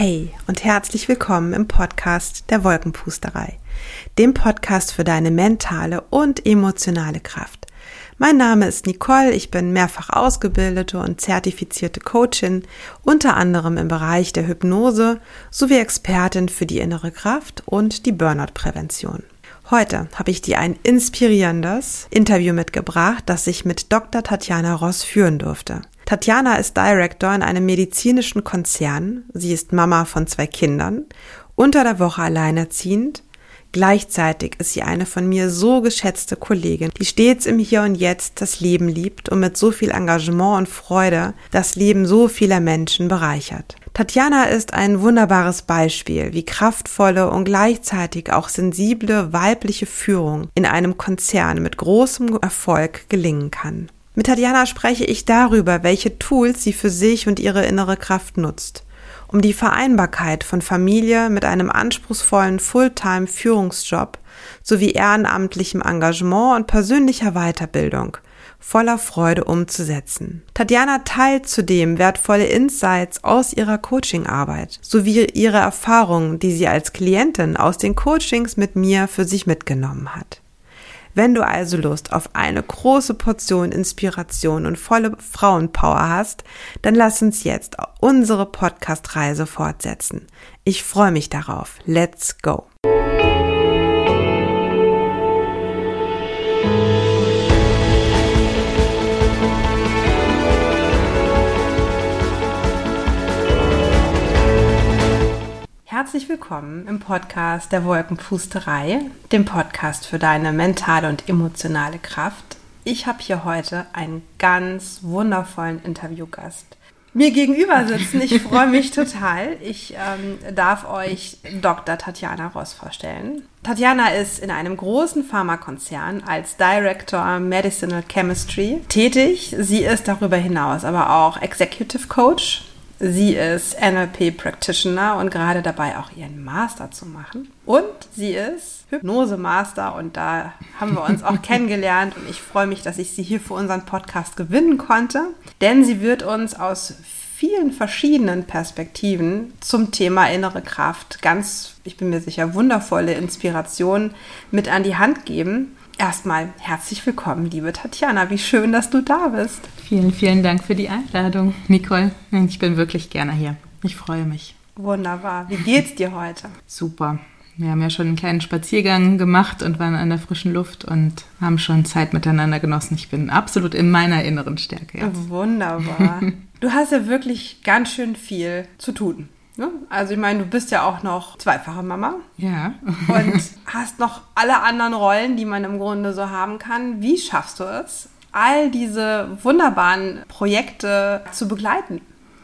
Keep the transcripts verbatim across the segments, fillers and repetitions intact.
Hey und herzlich willkommen im Podcast der Wolkenpusterei, dem Podcast für deine mentale und emotionale Kraft. Mein Name ist Nicole, ich bin mehrfach ausgebildete und zertifizierte Coachin, unter anderem im Bereich der Hypnose sowie Expertin für die innere Kraft und die Burnout-Prävention. Heute habe ich dir ein inspirierendes Interview mitgebracht, das ich mit Doktor Tatjana Ross führen durfte. Tatjana ist Director in einem medizinischen Konzern. Sie ist Mama von zwei Kindern, unter der Woche alleinerziehend. Gleichzeitig ist sie eine von mir so geschätzte Kollegin, die stets im Hier und Jetzt das Leben liebt und mit so viel Engagement und Freude das Leben so vieler Menschen bereichert. Tatjana ist ein wunderbares Beispiel, wie kraftvolle und gleichzeitig auch sensible weibliche Führung in einem Konzern mit großem Erfolg gelingen kann. Mit Tatjana spreche ich darüber, welche Tools sie für sich und ihre innere Kraft nutzt, um die Vereinbarkeit von Familie mit einem anspruchsvollen Fulltime-Führungsjob sowie ehrenamtlichem Engagement und persönlicher Weiterbildung voller Freude umzusetzen. Tatjana teilt zudem wertvolle Insights aus ihrer Coachingarbeit sowie ihre Erfahrungen, die sie als Klientin aus den Coachings mit mir für sich mitgenommen hat. Wenn du also Lust auf eine große Portion Inspiration und volle Frauenpower hast, dann lass uns jetzt unsere Podcast-Reise fortsetzen. Ich freue mich darauf. Let's go! Herzlich willkommen im Podcast der Wolkenpusterei, dem Podcast für deine mentale und emotionale Kraft. Ich habe hier heute einen ganz wundervollen Interviewgast mir gegenüber sitzen. Ich freue mich total. Ich ähm, darf euch Doktor Tatjana Ross vorstellen. Tatjana ist in einem großen Pharmakonzern als Director Medicinal Chemistry tätig. Sie ist darüber hinaus aber auch Executive Coach. Sie ist N L P Practitioner und gerade dabei, auch ihren Master zu machen. Und sie ist Hypnose-Master und da haben wir uns auch kennengelernt und ich freue mich, dass ich sie hier für unseren Podcast gewinnen konnte, denn sie wird uns aus vielen verschiedenen Perspektiven zum Thema innere Kraft ganz, ich bin mir sicher, wundervolle Inspirationen mit an die Hand geben. Erstmal herzlich willkommen, liebe Tatjana. Wie schön, dass du da bist. Vielen, vielen Dank für die Einladung, Nicole. Ich bin wirklich gerne hier. Ich freue mich. Wunderbar. Wie geht's dir heute? Super. Wir haben ja schon einen kleinen Spaziergang gemacht und waren an der frischen Luft und haben schon Zeit miteinander genossen. Ich bin absolut in meiner inneren Stärke jetzt. Wunderbar. Du hast ja wirklich ganz schön viel zu tun. Also ich meine, du bist ja auch noch zweifache Mama. Ja. Und hast noch alle anderen Rollen, die man im Grunde so haben kann. Wie schaffst du es, all diese wunderbaren Projekte zu begleiten?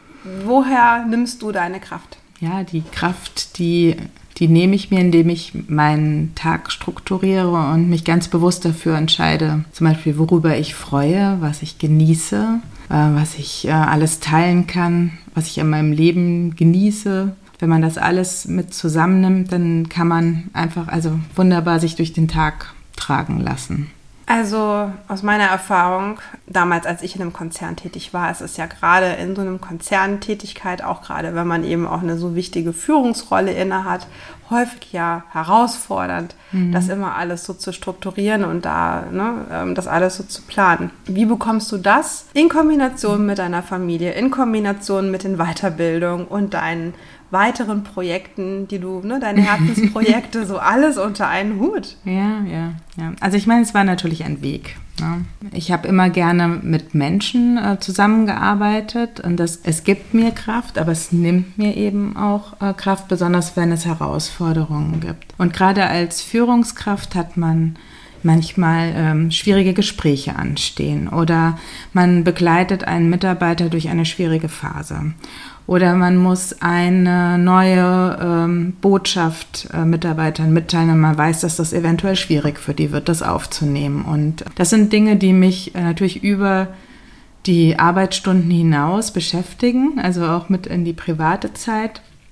Woher nimmst du deine Kraft? Ja, die Kraft, die, die nehme ich mir, indem ich meinen Tag strukturiere und mich ganz bewusst dafür entscheide, zum Beispiel, worüber ich freue, was ich genieße, was ich äh, alles teilen kann, was ich in meinem Leben genieße. Wenn man das alles mit zusammennimmt, dann kann man einfach also wunderbar sich durch den Tag tragen lassen. Also aus meiner Erfahrung, damals als ich in einem Konzern tätig war, ist es ja gerade in so einem Konzerntätigkeit, auch gerade wenn man eben auch eine so wichtige Führungsrolle innehat, häufig ja herausfordernd, mhm. das immer alles so zu strukturieren und da ne, das alles so zu planen. Wie bekommst du das in Kombination mit deiner Familie, in Kombination mit den Weiterbildungen und deinen weiteren Projekten, die du, ne, deine Herzensprojekte, so alles unter einen Hut? Ja, ja, ja. Also ich meine, es war natürlich ein Weg. Ne? Ich habe immer gerne mit Menschen äh, zusammengearbeitet und das, es gibt mir Kraft, aber es nimmt mir eben auch äh, Kraft, besonders wenn es Herausforderungen gibt. Und gerade als Führungskraft hat man manchmal ähm, schwierige Gespräche anstehen oder man begleitet einen Mitarbeiter durch eine schwierige Phase. Oder man muss eine neue ähm, Botschaft äh, Mitarbeitern mitteilen und man weiß, dass das eventuell schwierig für die wird, das aufzunehmen. Und das sind Dinge, die mich äh, natürlich über die Arbeitsstunden hinaus beschäftigen, also auch mit in die private Zeit.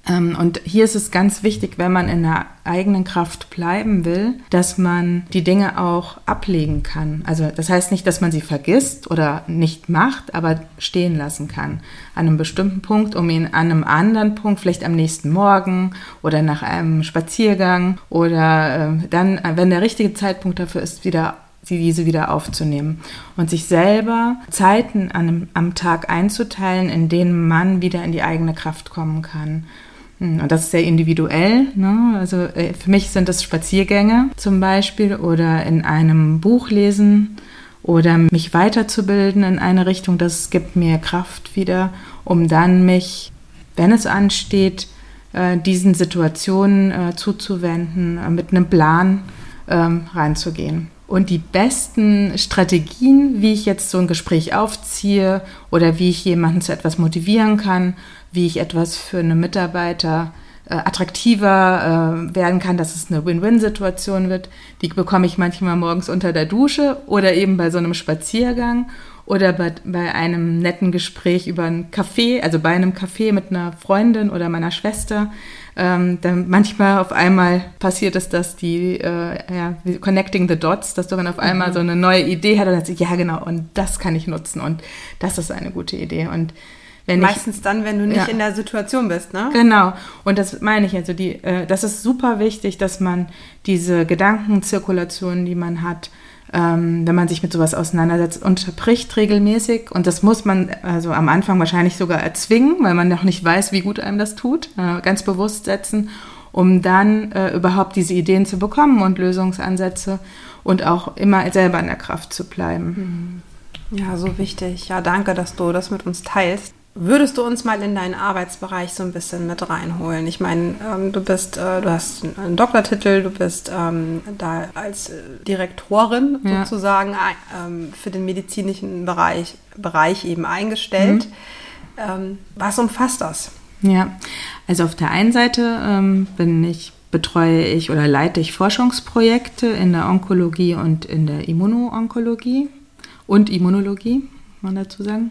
Und hier ist es ganz wichtig, wenn man in der eigenen Kraft bleiben will, dass man die Dinge auch ablegen kann. Also das heißt nicht, dass man sie vergisst oder nicht macht, aber stehen lassen kann an einem bestimmten Punkt, um ihn an einem anderen Punkt, vielleicht am nächsten Morgen oder nach einem Spaziergang oder äh, dann, wenn der richtige Zeitpunkt dafür ist, wieder diese wieder aufzunehmen und sich selber Zeiten an einem, am Tag einzuteilen, in denen man wieder in die eigene Kraft kommen kann. Und das ist sehr individuell, ne? Also äh, für mich sind das Spaziergänge zum Beispiel oder in einem Buch lesen oder mich weiterzubilden in eine Richtung. Das gibt mir Kraft wieder, um dann mich, wenn es ansteht, äh, diesen Situationen äh, zuzuwenden, äh, mit einem Plan ähm, reinzugehen. Und die besten Strategien, wie ich jetzt so ein Gespräch aufziehe oder wie ich jemanden zu etwas motivieren kann, wie ich etwas für einen Mitarbeiter äh, attraktiver äh, werden kann, dass es eine Win-Win-Situation wird, die bekomme ich manchmal morgens unter der Dusche oder eben bei so einem Spaziergang oder bei, bei einem netten Gespräch über einen Kaffee, also bei einem Kaffee mit einer Freundin oder meiner Schwester. Ähm, dann manchmal auf einmal passiert es, dass die, äh, ja, connecting the dots, dass du dann auf einmal mhm. so eine neue Idee hast und dann sagst, ja genau, und das kann ich nutzen und das ist eine gute Idee. Und wenn meistens ich, dann, wenn du nicht ja, in der Situation bist, ne? Genau, und das meine ich, also die, äh, das ist super wichtig, dass man diese Gedankenzirkulation, die man hat, Ähm, wenn man sich mit sowas auseinandersetzt, unterbricht regelmäßig und das muss man also am Anfang wahrscheinlich sogar erzwingen, weil man noch nicht weiß, wie gut einem das tut, äh, ganz bewusst setzen, um dann äh, überhaupt diese Ideen zu bekommen und Lösungsansätze und auch immer selber in der Kraft zu bleiben. Ja, so wichtig. Ja, danke, dass du das mit uns teilst. Würdest du uns mal in deinen Arbeitsbereich so ein bisschen mit reinholen? Ich meine, ähm, du bist, äh, du hast einen Doktortitel, du bist ähm, da als äh, Direktorin ja. sozusagen ähm, für den medizinischen Bereich, Bereich eben eingestellt. Mhm. Ähm, was umfasst das? Ja, also auf der einen Seite ähm, bin ich, betreue ich oder leite ich Forschungsprojekte in der Onkologie und in der Immuno-Onkologie und Immunologie, muss man dazu sagen.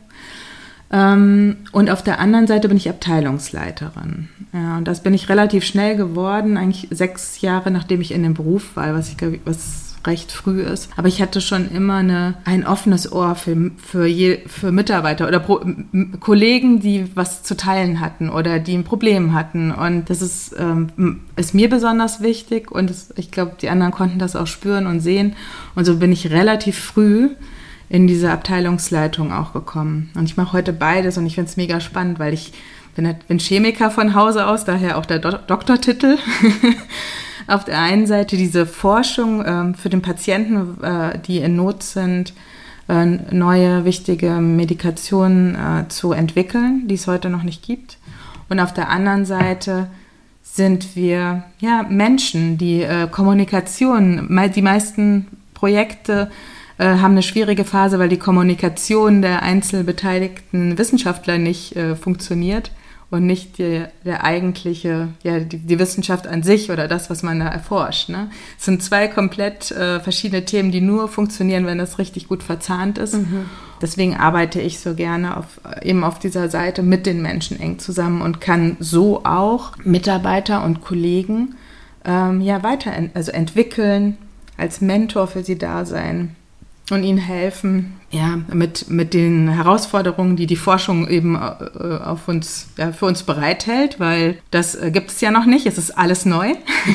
Ähm, und auf der anderen Seite bin ich Abteilungsleiterin. Ja, und das bin ich relativ schnell geworden, eigentlich sechs Jahre nachdem ich in den Beruf war, was ich glaube, was recht früh ist. Aber ich hatte schon immer eine, ein offenes Ohr für, für, je, für Mitarbeiter oder Pro, m, Kollegen, die was zu teilen hatten oder die ein Problem hatten. Und das ist, ähm, ist mir besonders wichtig und es, ich glaube, die anderen konnten das auch spüren und sehen. Und so bin ich relativ früh in diese Abteilungsleitung auch gekommen. Und ich mache heute beides und ich finde es mega spannend, weil ich bin, bin Chemiker von Hause aus, daher auch der Do- Doktortitel. Auf der einen Seite diese Forschung ähm, für den Patienten, äh, die in Not sind, äh, neue wichtige Medikationen äh, zu entwickeln, die es heute noch nicht gibt. Und auf der anderen Seite sind wir ja Menschen, die äh, Kommunikation, die meisten Projekte haben eine schwierige Phase, weil die Kommunikation der einzelbeteiligten Wissenschaftler nicht äh, funktioniert und nicht die, der eigentliche, ja, die, die Wissenschaft an sich oder das, was man da erforscht. Ne? Es sind zwei komplett äh, verschiedene Themen, die nur funktionieren, wenn das richtig gut verzahnt ist. Mhm. Deswegen arbeite ich so gerne auf, eben auf dieser Seite mit den Menschen eng zusammen und kann so auch Mitarbeiter und Kollegen ähm, ja, weiter also entwickeln, als Mentor für sie da sein. Und ihnen helfen, ja, mit, mit den Herausforderungen, die die Forschung eben äh, auf uns, ja, für uns bereithält, weil das äh, gibt es ja noch nicht, es ist alles neu,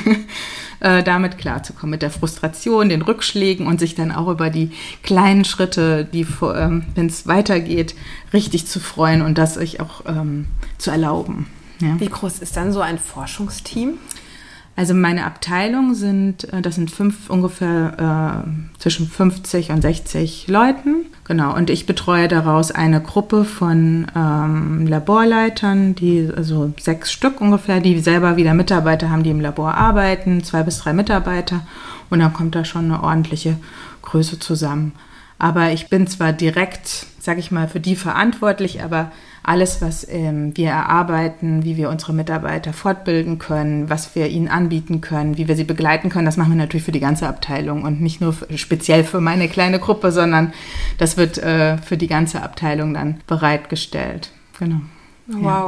äh, damit klarzukommen, mit der Frustration, den Rückschlägen und sich dann auch über die kleinen Schritte, die, ähm, wenn es weitergeht, richtig zu freuen und das sich auch ähm, zu erlauben. Ja. Wie groß ist dann so ein Forschungsteam? Also meine Abteilung sind, das sind fünf, ungefähr äh, zwischen fünfzig und sechzig Leuten. Genau, und ich betreue daraus eine Gruppe von ähm, Laborleitern, die also sechs Stück ungefähr, die selber wieder Mitarbeiter haben, die im Labor arbeiten, zwei bis drei Mitarbeiter. Und dann kommt da schon eine ordentliche Größe zusammen. Aber ich bin zwar direkt, sage ich mal, für die verantwortlich, aber alles, was ähm, wir erarbeiten, wie wir unsere Mitarbeiter fortbilden können, was wir ihnen anbieten können, wie wir sie begleiten können, das machen wir natürlich für die ganze Abteilung und nicht nur für, speziell für meine kleine Gruppe, sondern das wird äh, für die ganze Abteilung dann bereitgestellt. Genau. Wow.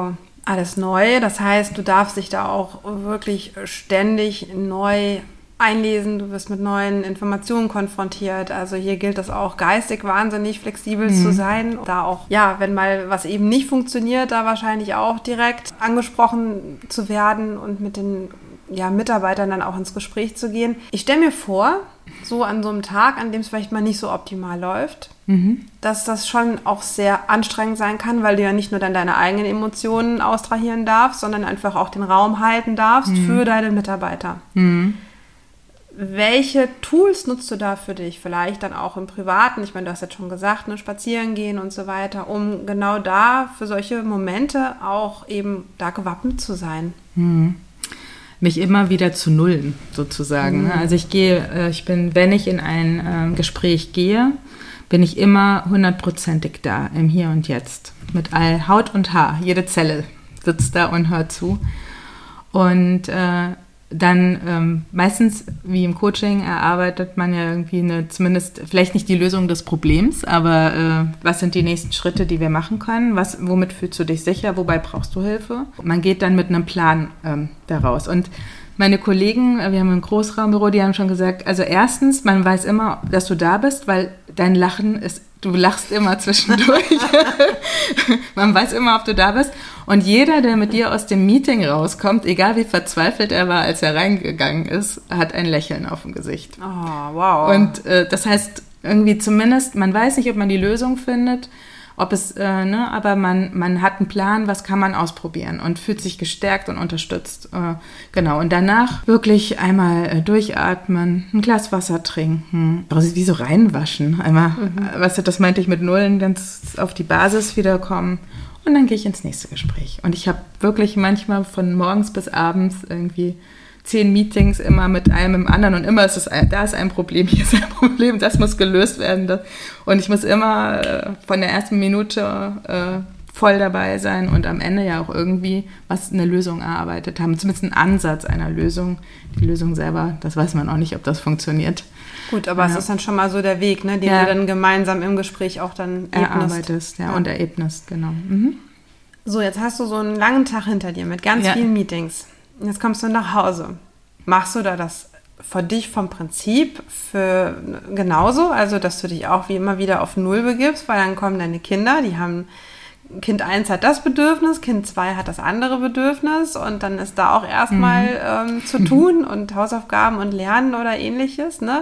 alles neu. Das heißt, du darfst dich da auch wirklich ständig neu einlesen. Du wirst mit neuen Informationen konfrontiert. Also hier gilt es auch, geistig wahnsinnig flexibel mhm. zu sein. Da auch, ja, wenn mal was eben nicht funktioniert, da wahrscheinlich auch direkt angesprochen zu werden und mit den ja, Mitarbeitern dann auch ins Gespräch zu gehen. Ich stelle mir vor, so an so einem Tag, an dem es vielleicht mal nicht so optimal läuft, mhm. dass das schon auch sehr anstrengend sein kann, weil du ja nicht nur dann deine eigenen Emotionen austrahieren darfst, sondern einfach auch den Raum halten darfst mhm. für deine Mitarbeiter. Mhm. Welche Tools nutzt du da für dich? Vielleicht dann auch im Privaten, ich meine, du hast jetzt schon gesagt, ne, spazieren gehen und so weiter, um genau da für solche Momente auch eben da gewappnet zu sein. Mhm. Mich immer wieder zu nullen, sozusagen. Mhm. Also ich gehe, ich bin, wenn ich in ein äh, Gespräch gehe, bin ich immer hundertprozentig da, im Hier und Jetzt. Mit all Haut und Haar, jede Zelle sitzt da und hört zu. Und äh, dann ähm, meistens, wie im Coaching, erarbeitet man ja irgendwie eine, zumindest vielleicht nicht die Lösung des Problems, aber äh, was sind die nächsten Schritte, die wir machen können? Was, womit fühlst du dich sicher? Wobei brauchst du Hilfe? Man geht dann mit einem Plan ähm, daraus. Und meine Kollegen, wir haben ein Großraumbüro, die haben schon gesagt, also erstens, man weiß immer, dass du da bist, weil dein Lachen ist, du lachst immer zwischendurch. Man weiß immer, ob du da bist. Und jeder, der mit dir aus dem Meeting rauskommt, egal wie verzweifelt er war, als er reingegangen ist, hat ein Lächeln auf dem Gesicht. Oh, wow. Und äh, das heißt, irgendwie zumindest, man weiß nicht, ob man die Lösung findet, ob es, äh, ne, aber man, man hat einen Plan, was kann man ausprobieren und fühlt sich gestärkt und unterstützt. Äh, genau, und danach wirklich einmal äh, durchatmen, ein Glas Wasser trinken, also wie so reinwaschen, einmal, mhm. äh, weißt du, das meinte ich mit Nullen, ganz auf die Basis wiederkommen und dann gehe ich ins nächste Gespräch. Und ich habe wirklich manchmal von morgens bis abends irgendwie zehn Meetings immer mit einem im anderen und immer ist es, ein, da ist ein Problem, hier ist ein Problem, das muss gelöst werden. Das, und ich muss immer äh, von der ersten Minute äh, voll dabei sein und am Ende ja auch irgendwie was eine Lösung erarbeitet haben, zumindest einen Ansatz einer Lösung. Die Lösung selber, das weiß man auch nicht, ob das funktioniert. Gut, aber ja. Es ist dann schon mal so der Weg, ne, den ja. du dann gemeinsam im Gespräch auch dann erarbeitest, ja, ja, und erebnest, genau. Mhm. So, jetzt hast du so einen langen Tag hinter dir mit ganz ja. vielen Meetings. Jetzt kommst du nach Hause. Machst du da das für dich vom Prinzip für genauso? Also, dass du dich auch wie immer wieder auf Null begibst, weil dann kommen deine Kinder, die haben, Kind eins hat das Bedürfnis, Kind zwei hat das andere Bedürfnis und dann ist da auch erstmal mhm. ähm, zu tun und Hausaufgaben und Lernen oder ähnliches, ne?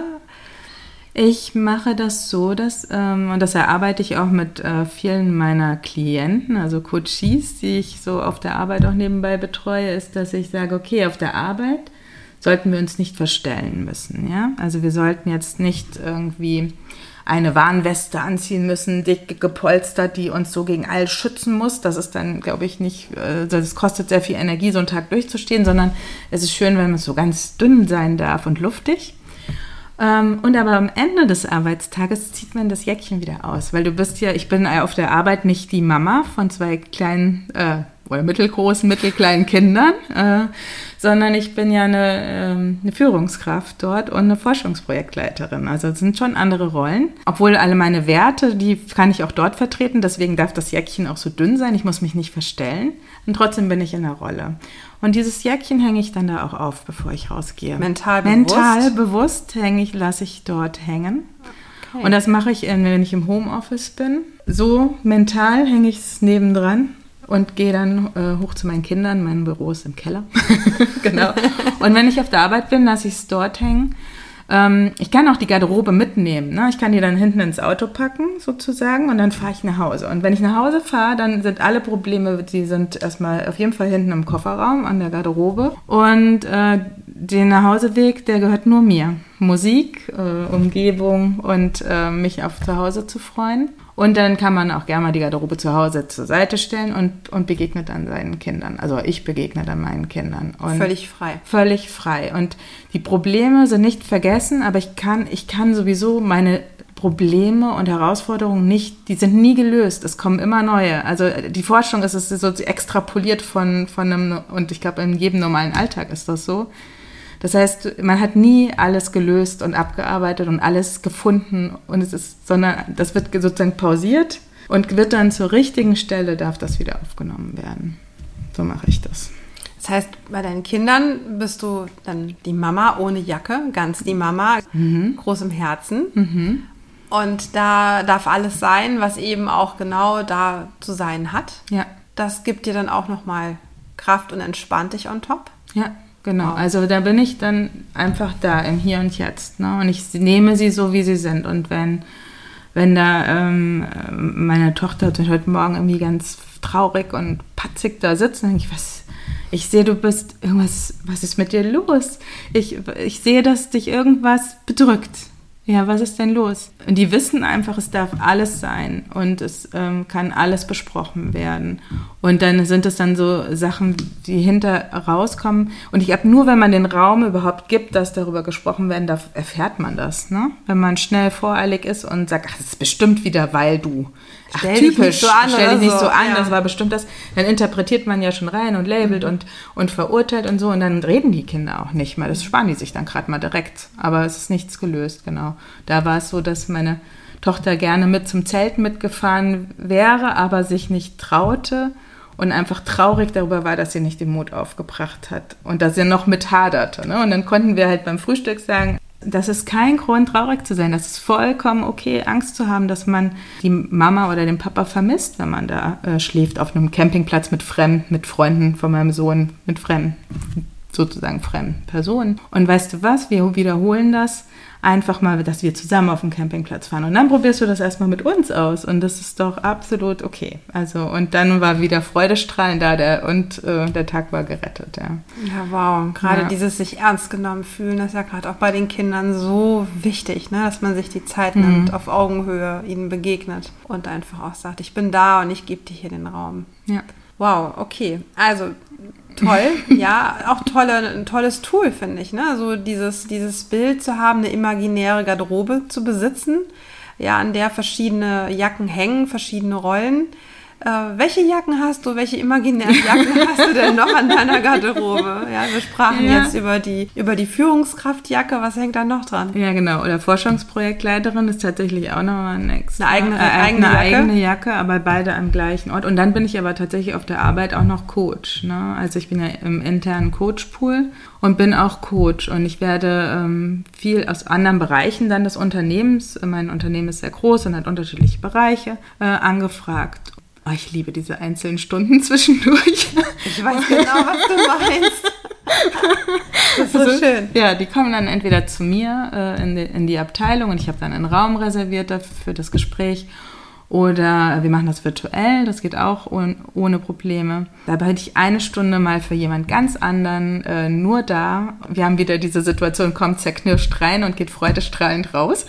Ich mache das so, dass, ähm, und das erarbeite ich auch mit äh, vielen meiner Klienten, also Coaches, die ich so auf der Arbeit auch nebenbei betreue, ist, dass ich sage, okay, auf der Arbeit sollten wir uns nicht verstellen müssen, ja? Also wir sollten jetzt nicht irgendwie eine Warnweste anziehen müssen, dick gepolstert, die uns so gegen all schützen muss. Das ist dann, glaube ich, nicht, das kostet sehr viel Energie, so einen Tag durchzustehen, sondern es ist schön, wenn man so ganz dünn sein darf und luftig. Und aber am Ende des Arbeitstages zieht man das Jäckchen wieder aus, weil du bist ja, ich bin auf der Arbeit nicht die Mama von zwei kleinen äh, oder mittelgroßen, mittelkleinen Kindern, äh, sondern ich bin ja eine, äh, eine Führungskraft dort und eine Forschungsprojektleiterin. Also es sind schon andere Rollen. Obwohl alle meine Werte, die kann ich auch dort vertreten, deswegen darf das Jäckchen auch so dünn sein, ich muss mich nicht verstellen und trotzdem bin ich in der Rolle. Und dieses Jäckchen hänge ich dann da auch auf, bevor ich rausgehe. Mental bewusst? Mental bewusst hänge ich, lasse ich dort hängen. Okay. Und das mache ich, wenn ich im Homeoffice bin. So mental hänge ich es nebendran und gehe dann äh, hoch zu meinen Kindern. Mein Büro ist im Keller. Genau. Und wenn ich auf der Arbeit bin, lasse ich es dort hängen. Ähm, ich kann auch die Garderobe mitnehmen. Ne? Ich kann die dann hinten ins Auto packen, sozusagen, und dann fahre ich nach Hause. Und wenn ich nach Hause fahre, dann sind alle Probleme, die sind erstmal auf jeden Fall hinten im Kofferraum an der Garderobe. Und äh, den Nachhauseweg, der gehört nur mir. Musik, äh, Umgebung und äh, mich auf zu Hause zu freuen. Und dann kann man auch gerne mal die Garderobe zu Hause zur Seite stellen und, und begegnet dann seinen Kindern. Also ich begegne dann meinen Kindern. Und völlig frei. Völlig frei. Und die Probleme sind nicht vergessen, aber ich kann, ich kann sowieso meine Probleme und Herausforderungen nicht, die sind nie gelöst. Es kommen immer neue. Also die Forschung ist es so extrapoliert von, von einem, und ich glaube in jedem normalen Alltag ist das so. Das heißt, man hat nie alles gelöst und abgearbeitet und alles gefunden und es ist, sondern das wird sozusagen pausiert und wird dann zur richtigen Stelle, darf das wieder aufgenommen werden. so mache ich das. Das heißt, bei deinen Kindern bist du dann die Mama ohne Jacke, ganz die Mama, mhm. groß im Herzen. Mhm. Und da darf alles sein, was eben auch genau da zu sein hat. Ja. Das gibt dir dann auch nochmal Kraft und entspannt dich on top. Ja, genau. Wow. Also da bin ich dann einfach da im Hier und Jetzt. Ne? Und ich nehme sie so, wie sie sind. Und wenn, wenn da ähm, meine Tochter heute Morgen irgendwie ganz traurig und patzig da sitzt, dann denke ich, was... Ich sehe, du bist irgendwas, was ist mit dir los? Ich, ich sehe, dass dich irgendwas bedrückt. Ja, was ist denn los? Und die wissen einfach, es darf alles sein und es ähm, kann alles besprochen werden. Und dann sind es dann so Sachen, die hinter rauskommen. Und ich glaube, nur wenn man den Raum überhaupt gibt, dass darüber gesprochen werden darf, erfährt man das. Ne? Wenn man schnell voreilig ist und sagt, ach, das ist bestimmt wieder, weil du... Ach, stell typisch, dich nicht so an, stell dich nicht so, so an, ja. Das war bestimmt das. Dann interpretiert man ja schon rein und labelt mhm. und, und verurteilt und so. Und dann reden die Kinder auch nicht mehr. Das sparen die sich dann gerade mal direkt. Aber es ist nichts gelöst, genau. Da war es so, dass meine Tochter gerne mit zum Zelt mitgefahren wäre, aber sich nicht traute und einfach traurig darüber war, dass sie nicht den Mut aufgebracht hat und dass sie noch mit haderte. Ne? Und dann konnten wir halt beim Frühstück sagen, das ist kein Grund, traurig zu sein. Das ist vollkommen okay, Angst zu haben, dass man die Mama oder den Papa vermisst, wenn man da äh, schläft auf einem Campingplatz mit Fremden, mit Freunden von meinem Sohn, mit Fremden, sozusagen fremden Personen. Und weißt du was, wir wiederholen das einfach mal, dass wir zusammen auf dem Campingplatz fahren. Und dann probierst du das erstmal mit uns aus. Und das ist doch absolut okay. Also, und dann war wieder Freudestrahlen da der, und äh, der Tag war gerettet. Ja, ja wow. Gerade ja. dieses sich ernst genommen fühlen, das ist ja gerade auch bei den Kindern so wichtig, ne? Dass man sich die Zeit mhm. nimmt, auf Augenhöhe ihnen begegnet und einfach auch sagt, ich bin da und ich gebe dir hier den Raum. Ja. Wow, okay. Also toll, ja, auch tolle, ein tolles Tool, finde ich, ne? So dieses, dieses Bild zu haben, eine imaginäre Garderobe zu besitzen, ja, an der verschiedene Jacken hängen, verschiedene Rollen. Äh, welche Jacken hast du, welche imaginären Jacken hast du denn noch an deiner Garderobe? Ja, wir sprachen ja. jetzt über die, über die Führungskraftjacke, was hängt da noch dran? Ja, genau, oder Forschungsprojektleiterin ist tatsächlich auch nochmal eine, extra, eine eigene, äh, eigene, eine Jacke. eigene Jacke, aber beide am gleichen Ort. Und dann bin ich aber tatsächlich auf der Arbeit auch noch Coach. Ne? Also ich bin ja im internen Coachpool und bin auch Coach. Und ich werde ähm, viel aus anderen Bereichen dann des Unternehmens, mein Unternehmen ist sehr groß und hat unterschiedliche Bereiche, äh, angefragt. Oh, ich liebe diese einzelnen Stunden zwischendurch. Ich weiß genau, was du meinst. Das ist so also, schön. Ja, die kommen dann entweder zu mir äh, in, die, in die Abteilung und ich habe dann einen Raum reserviert dafür, für das Gespräch. Oder wir machen das virtuell, das geht auch ohne, ohne Probleme. Da bin ich eine Stunde mal für jemand ganz anderen äh, nur da. Wir haben wieder diese Situation, kommt zerknirscht rein und geht freudestrahlend raus.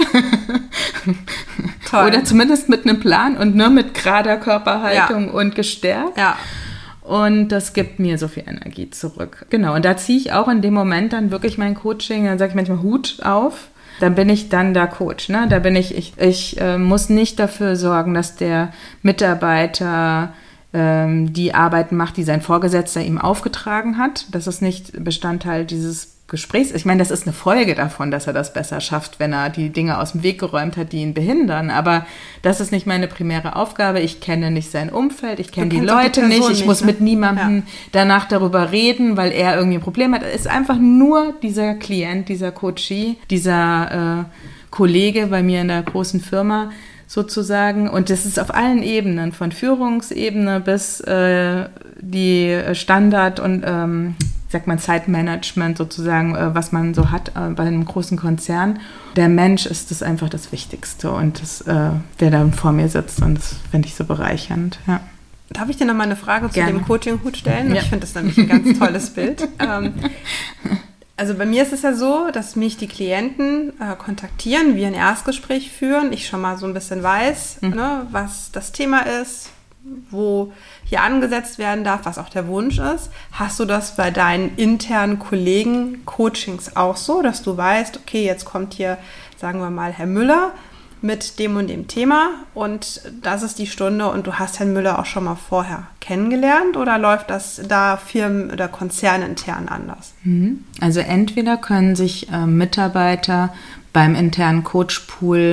Toll. Oder zumindest mit einem Plan und nur mit gerader Körperhaltung ja. und gestärkt. Ja. Und das gibt mir so viel Energie zurück. Genau, und da ziehe ich auch in dem Moment dann wirklich mein Coaching, dann sage ich manchmal Hut auf. Dann bin ich dann der Coach, ne? Da bin ich, ich, ich äh, muss nicht dafür sorgen, dass der Mitarbeiter ähm, die Arbeiten macht, die sein Vorgesetzter ihm aufgetragen hat. Das ist nicht Bestandteil dieses Gesprächs. Ich meine, das ist eine Folge davon, dass er das besser schafft, wenn er die Dinge aus dem Weg geräumt hat, die ihn behindern. Aber das ist nicht meine primäre Aufgabe. Ich kenne nicht sein Umfeld, ich kenne die Leute die nicht. Ich nicht, muss ne? mit niemandem ja. danach darüber reden, weil er irgendwie ein Problem hat. Es ist einfach nur dieser Klient, dieser Coachee, dieser äh, Kollege bei mir in der großen Firma sozusagen. Und das ist auf allen Ebenen, von Führungsebene bis äh, die Standard- und ähm, sagt man Zeitmanagement sozusagen, äh, was man so hat äh, bei einem großen Konzern. Der Mensch ist das einfach das Wichtigste und das, äh, der da vor mir sitzt und das finde ich so bereichernd. Ja. Darf ich dir noch mal eine Frage zu Gerne. dem Coaching-Hut stellen? Ja. Ich finde das nämlich ein ganz tolles Bild. Ähm, also bei mir ist es ja so, dass mich die Klienten äh, kontaktieren, wir ein Erstgespräch führen, ich schon mal so ein bisschen weiß, mhm. ne, was das Thema ist, wo hier angesetzt werden darf, was auch der Wunsch ist. Hast du das bei deinen internen Kollegen Coachings auch so, dass du weißt, okay, jetzt kommt hier, sagen wir mal, Herr Müller mit dem und dem Thema und das ist die Stunde und du hast Herrn Müller auch schon mal vorher kennengelernt oder läuft das da Firmen- oder konzernintern anders? Also entweder können sich äh, Mitarbeiter beim internen Coachpool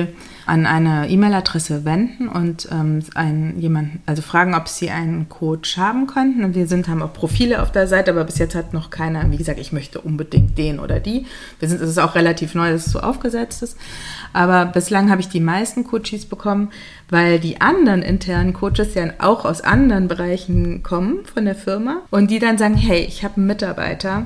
an eine E-Mail-Adresse wenden und ähm, einen, jemanden, also fragen, ob sie einen Coach haben könnten. Und wir sind, haben auch Profile auf der Seite, aber bis jetzt hat noch keiner, wie gesagt, ich möchte unbedingt den oder die. Wir sind, es ist auch relativ neu, dass es so aufgesetzt ist. Aber bislang habe ich die meisten Coaches bekommen, weil die anderen internen Coaches ja auch aus anderen Bereichen kommen von der Firma und die dann sagen, hey, ich habe einen Mitarbeiter,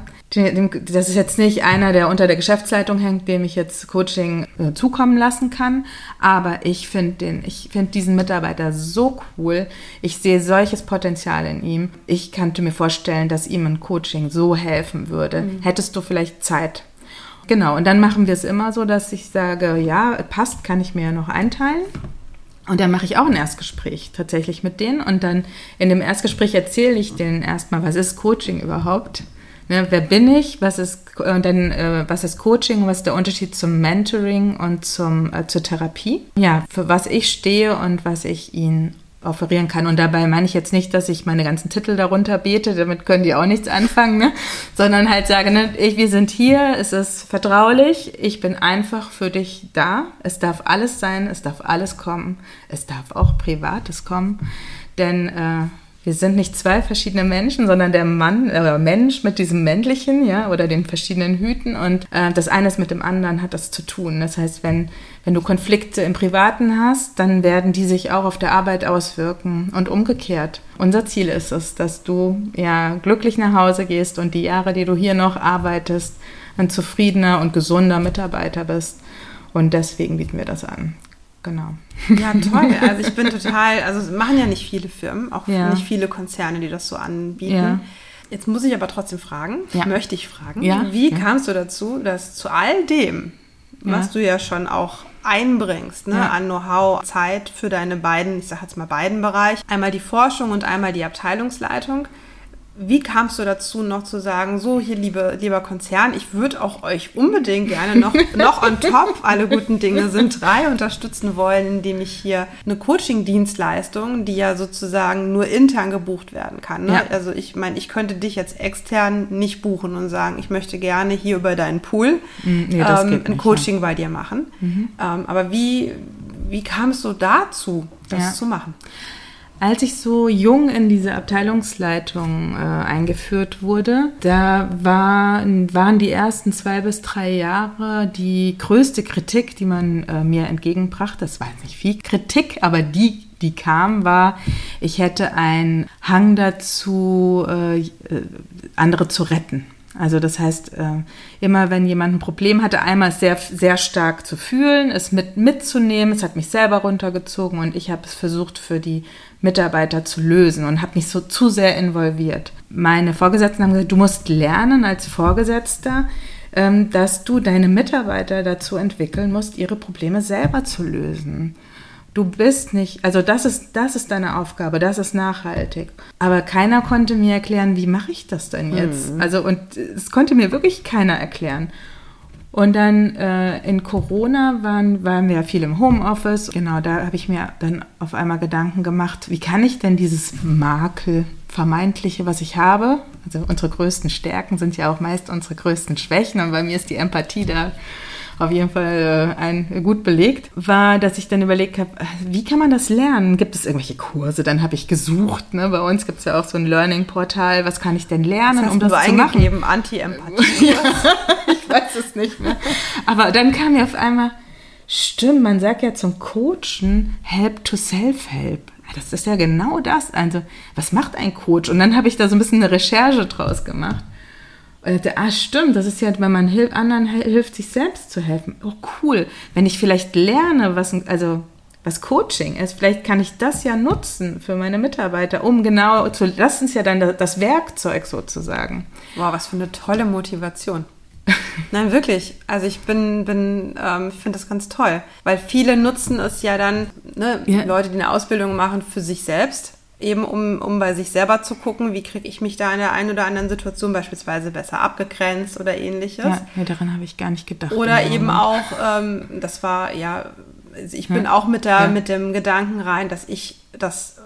das ist jetzt nicht einer, der unter der Geschäftsleitung hängt, dem ich jetzt Coaching äh, zukommen lassen kann, aber ich finde den, ich finde diesen Mitarbeiter so cool, ich sehe solches Potenzial in ihm, ich könnte mir vorstellen, dass ihm ein Coaching so helfen würde. Mhm. Hättest du vielleicht Zeit? Genau, und dann machen wir es immer so, dass ich sage, ja, passt, kann ich mir noch einteilen. Und dann mache ich auch ein Erstgespräch tatsächlich mit denen und dann in dem Erstgespräch erzähle ich denen erstmal, was ist Coaching überhaupt? Ne, wer bin ich? Was ist und dann äh, was ist Coaching? Was ist der Unterschied zum Mentoring und zum äh, zur Therapie? Ja, für was ich stehe und was ich ihnen offerieren kann. Und dabei meine ich jetzt nicht, dass ich meine ganzen Titel darunter bete, damit können die auch nichts anfangen, ne? Sondern halt sage, ne, ich, wir sind hier, es ist vertraulich, ich bin einfach für dich da. Es darf alles sein, es darf alles kommen, es darf auch Privates kommen, denn äh, wir sind nicht zwei verschiedene Menschen, sondern der Mann, äh, Mensch mit diesem männlichen, ja, oder den verschiedenen Hüten und äh, das eine ist mit dem anderen hat das zu tun. Das heißt, wenn wenn du Konflikte im Privaten hast, dann werden die sich auch auf der Arbeit auswirken und umgekehrt. Unser Ziel ist es, dass du ja glücklich nach Hause gehst und die Jahre, die du hier noch arbeitest, ein zufriedener und gesunder Mitarbeiter bist. Und deswegen bieten wir das an. Genau. Ja, toll. Also ich bin total, also es machen ja nicht viele Firmen, auch ja. nicht viele Konzerne, die das so anbieten. Ja. Jetzt muss ich aber trotzdem fragen, ja. möchte ich fragen, ja. wie ja. kamst du dazu, dass zu all dem, was ja. du ja schon auch einbringst, ne, ja. an Know-how, Zeit für deine beiden, ich sage jetzt mal beiden Bereich, einmal die Forschung und einmal die Abteilungsleitung. Wie kamst du dazu, noch zu sagen, so hier, liebe, lieber Konzern, ich würde auch euch unbedingt gerne noch, noch on top, alle guten Dinge sind drei, unterstützen wollen, indem ich hier eine Coaching-Dienstleistung, die ja sozusagen nur intern gebucht werden kann. Ne? Ja. Also ich meine, ich könnte dich jetzt extern nicht buchen und sagen, ich möchte gerne hier über deinen Pool nee, das ähm, geht nicht, ein Coaching ja. bei dir machen. Mhm. Ähm, aber wie, wie kamst du dazu, das ja. zu machen? Als ich so jung in diese Abteilungsleitung äh, eingeführt wurde, da war, waren die ersten zwei bis drei Jahre die größte Kritik, die man äh, mir entgegenbrachte. Das war jetzt nicht viel Kritik, aber die, die kam, war, ich hätte einen Hang dazu, äh, andere zu retten. Also das heißt, immer wenn jemand ein Problem hatte, einmal sehr, sehr stark zu fühlen, es mit, mitzunehmen, es hat mich selber runtergezogen und ich habe es versucht für die Mitarbeiter zu lösen und habe mich so zu sehr involviert. Meine Vorgesetzten haben gesagt, du musst lernen als Vorgesetzter, dass du deine Mitarbeiter dazu entwickeln musst, ihre Probleme selber zu lösen. Du bist nicht, also das ist, das ist deine Aufgabe, das ist nachhaltig. Aber keiner konnte mir erklären, wie mache ich das denn jetzt? Mhm. Also und es konnte mir wirklich keiner erklären. Und dann äh, in Corona waren, waren wir ja viel im Homeoffice. Genau, da habe ich mir dann auf einmal Gedanken gemacht, wie kann ich denn dieses Makel, vermeintliche, was ich habe, also unsere größten Stärken sind ja auch meist unsere größten Schwächen und bei mir ist die Empathie da auf jeden Fall äh, ein, gut belegt, war, dass ich dann überlegt habe, wie kann man das lernen? Gibt es irgendwelche Kurse? Dann habe ich gesucht, ne? Bei uns gibt es ja auch so ein Learning-Portal, was kann ich denn lernen, das um das du zu machen? Anti-Empathie. Ja, ich weiß es nicht mehr. Aber dann kam mir auf einmal, stimmt, man sagt ja zum Coachen, help to self-help. Das ist ja genau das. Also, was macht ein Coach? Und dann habe ich da so ein bisschen eine Recherche draus gemacht. Und ich dachte, ah, stimmt, das ist ja, wenn man hilft, anderen hilft, sich selbst zu helfen. Oh, cool. Wenn ich vielleicht lerne, was, also, was Coaching ist, vielleicht kann ich das ja nutzen für meine Mitarbeiter, um genau zu, das ist ja dann das Werkzeug sozusagen. Wow, was für eine tolle Motivation. Nein, wirklich. Also ich bin, bin, ähm, ich finde das ganz toll, weil viele nutzen es ja dann, ne, ja. Leute, die eine Ausbildung machen für sich selbst, eben um, um bei sich selber zu gucken, wie kriege ich mich da in der einen oder anderen Situation beispielsweise besser abgegrenzt oder ähnliches. Ja, ja daran habe ich gar nicht gedacht. Oder eben auch, ähm, das war, ja, ich bin ja. auch mit, der, ja. mit dem Gedanken rein, dass ich das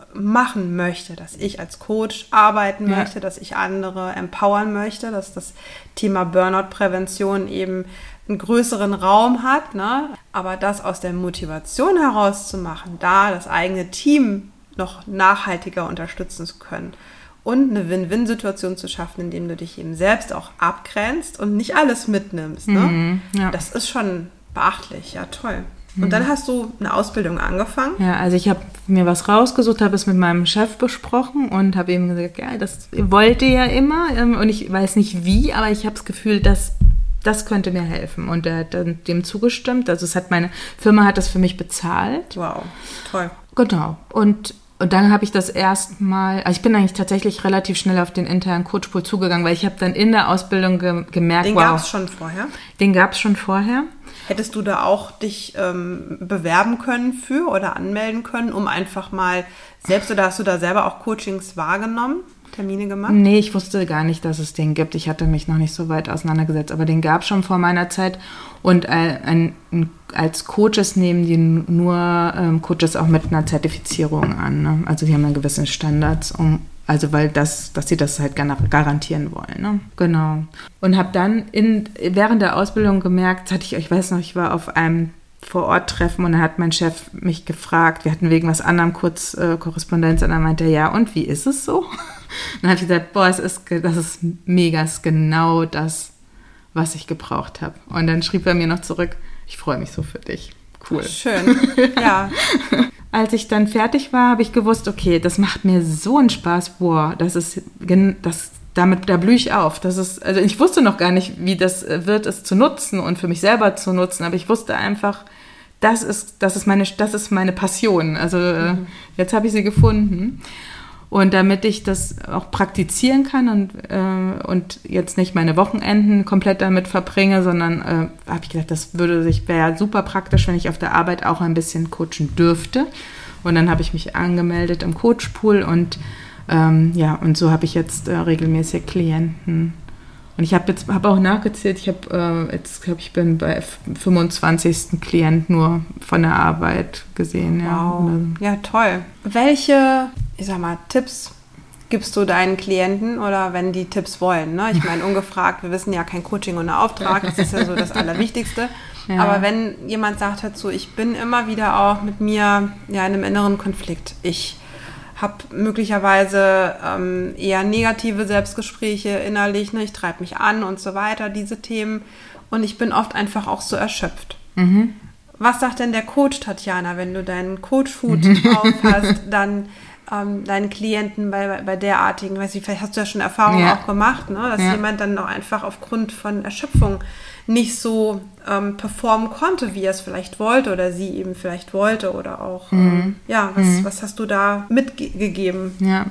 machen möchte, dass ich als Coach arbeiten Ja. möchte, dass ich andere empowern möchte, dass das Thema Burnout-Prävention eben einen größeren Raum hat, ne? Aber das aus der Motivation heraus zu machen, da das eigene Team noch nachhaltiger unterstützen zu können und eine Win-Win-Situation zu schaffen, indem du dich eben selbst auch abgrenzt und nicht alles mitnimmst, ne? Mhm, ja. Das ist schon beachtlich, ja, toll. Und dann hast du eine Ausbildung angefangen? Ja, also ich habe mir was rausgesucht, habe es mit meinem Chef besprochen und habe ihm gesagt, ja, das wollte ja immer ähm, und ich weiß nicht wie, aber ich habe das Gefühl, dass das könnte mir helfen. Und er hat dann dem zugestimmt. Also es hat meine Firma hat das für mich bezahlt. Wow, toll. Genau. Und Und dann habe ich das erstmal, also ich bin eigentlich tatsächlich relativ schnell auf den internen Coachpool zugegangen, weil ich habe dann in der Ausbildung ge- gemerkt, Den wow. gab es schon vorher? Den gab es schon vorher. Hättest du da auch dich ähm, bewerben können für oder anmelden können, um einfach mal selbst, oder hast du da selber auch Coachings wahrgenommen, Termine gemacht? Nee, ich wusste gar nicht, dass es den gibt. Ich hatte mich noch nicht so weit auseinandergesetzt, aber den gab es schon vor meiner Zeit. Und äh, ein, ein, als Coaches nehmen die nur ähm, Coaches auch mit einer Zertifizierung an. Ne? Also die haben dann gewisse Standards, um, also weil das, dass sie das halt gar- garantieren wollen. Ne? Genau. Und habe dann in, während der Ausbildung gemerkt, hatte ich, ich weiß noch, ich war auf einem Vor-Ort-Treffen und da hat mein Chef mich gefragt, wir hatten wegen was anderem kurz äh, Korrespondenz und dann meinte er, ja, und wie ist es so? Dann habe ich gesagt, boah, es ist, das ist mega, es ist genau das, was ich gebraucht habe. Und dann schrieb er mir noch zurück, ich freue mich so für dich. Cool. Schön, ja. Als ich dann fertig war, habe ich gewusst, okay, das macht mir so einen Spaß, boah, das ist, das, damit, da blühe ich auf. Das ist, also ich wusste noch gar nicht, wie das wird, es zu nutzen und für mich selber zu nutzen, aber ich wusste einfach, das ist, das ist meine, das ist meine Passion. Also mhm. jetzt habe ich sie gefunden. Und damit ich das auch praktizieren kann und, äh, und jetzt nicht meine Wochenenden komplett damit verbringe, sondern äh, habe ich gedacht, das würde sich, wäre super praktisch, wenn ich auf der Arbeit auch ein bisschen coachen dürfte. Und dann habe ich mich angemeldet im Coachpool und ähm, ja, und so habe ich jetzt äh, regelmäßig Klienten. Und ich habe jetzt habe auch nachgezählt, ich habe äh, jetzt glaube ich bin bei fünfundzwanzigsten Klient nur von der Arbeit gesehen. Wow. Ja, ja, toll. Welche, ich sag mal, Tipps gibst du deinen Klienten oder wenn die Tipps wollen? Ne? Ich meine, ungefragt, wir wissen ja kein Coaching ohne Auftrag, das ist ja so das Allerwichtigste. Ja. Aber wenn jemand sagt dazu, ich bin immer wieder auch mit mir ja, in einem inneren Konflikt, ich habe möglicherweise ähm, eher negative Selbstgespräche innerlich, ne? Ich treibe mich an und so weiter, diese Themen. Und ich bin oft einfach auch so erschöpft. Mhm. Was sagt denn der Coach, Tatjana, wenn du deinen Coach-Hut auf hast, dann ähm, deinen Klienten bei, bei, bei derartigen, weiß ich, vielleicht hast du ja schon Erfahrungen ja. auch gemacht, ne? Dass ja. jemand dann auch einfach aufgrund von Erschöpfung nicht so ähm, performen konnte, wie er es vielleicht wollte oder sie eben vielleicht wollte oder auch, mhm. ähm, ja, was, mhm. was hast du da mitgegeben? Ja,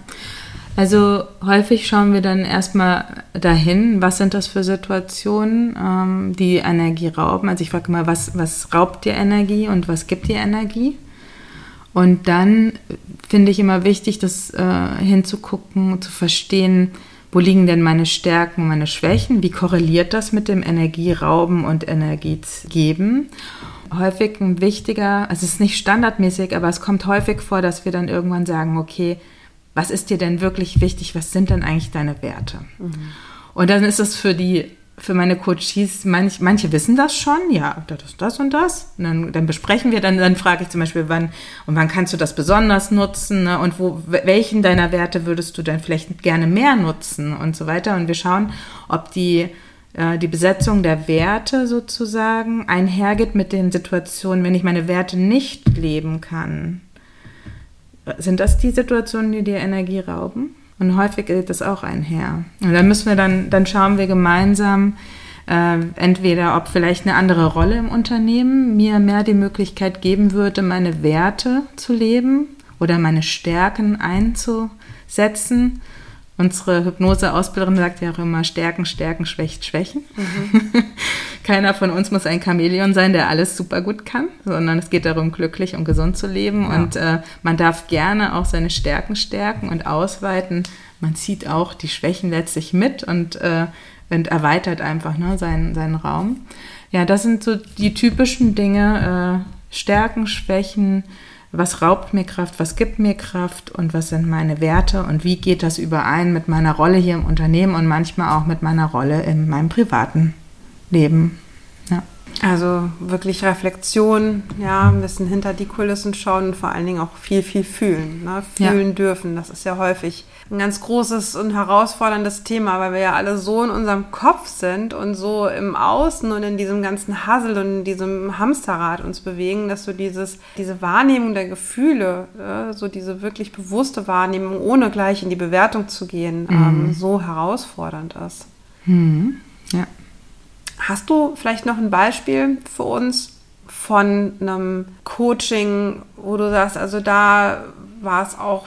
also häufig schauen wir dann erstmal dahin, was sind das für Situationen, ähm, die Energie rauben. Also ich frage mal, was, was raubt dir Energie und was gibt dir Energie? Und dann finde ich immer wichtig, das äh, hinzugucken, zu verstehen, wo liegen denn meine Stärken und meine Schwächen? Wie korreliert das mit dem Energierauben und Energiegeben? Häufig ein wichtiger, also es ist nicht standardmäßig, aber es kommt häufig vor, dass wir dann irgendwann sagen, okay, was ist dir denn wirklich wichtig? Was sind denn eigentlich deine Werte? Mhm. Und dann ist es für die, für meine Coaches, manch, manche wissen das schon, ja, das ist das und das. Und dann, dann besprechen wir, dann, dann frage ich zum Beispiel, wann und wann kannst du das besonders nutzen, ne? Und wo, welchen deiner Werte würdest du dann vielleicht gerne mehr nutzen und so weiter. Und wir schauen, ob die, äh, die Besetzung der Werte sozusagen einhergeht mit den Situationen, wenn ich meine Werte nicht leben kann. Sind das die Situationen, die dir Energie rauben? Und häufig geht das auch einher. Und dann müssen wir dann, dann schauen wir gemeinsam, äh, entweder ob vielleicht eine andere Rolle im Unternehmen mir mehr die Möglichkeit geben würde, meine Werte zu leben oder meine Stärken einzusetzen. Unsere Hypnose-Ausbilderin sagt ja auch immer, Stärken, Stärken, Schwächen, Schwächen. Mhm. Keiner von uns muss ein Chamäleon sein, der alles super gut kann, sondern es geht darum, glücklich und gesund zu leben. Ja. Und äh, man darf gerne auch seine Stärken stärken und ausweiten. Man zieht auch die Schwächen letztlich mit und, äh, und erweitert einfach ne, seinen, seinen Raum. Ja, das sind so die typischen Dinge, äh, Stärken, Schwächen, was raubt mir Kraft, was gibt mir Kraft und was sind meine Werte und wie geht das überein mit meiner Rolle hier im Unternehmen und manchmal auch mit meiner Rolle in meinem privaten Leben. Ja. Also wirklich Reflexion, ja, ein bisschen hinter die Kulissen schauen und vor allen Dingen auch viel, viel fühlen. Ne? Fühlen ja. dürfen, das ist ja häufig ein ganz großes und herausforderndes Thema, weil wir ja alle so in unserem Kopf sind und so im Außen und in diesem ganzen Hassel und in diesem Hamsterrad uns bewegen, dass so dieses, diese Wahrnehmung der Gefühle, äh, so diese wirklich bewusste Wahrnehmung, ohne gleich in die Bewertung zu gehen, mhm. ähm, so herausfordernd ist. Mhm. Ja. Hast du vielleicht noch ein Beispiel für uns von einem Coaching, wo du sagst, also da war es auch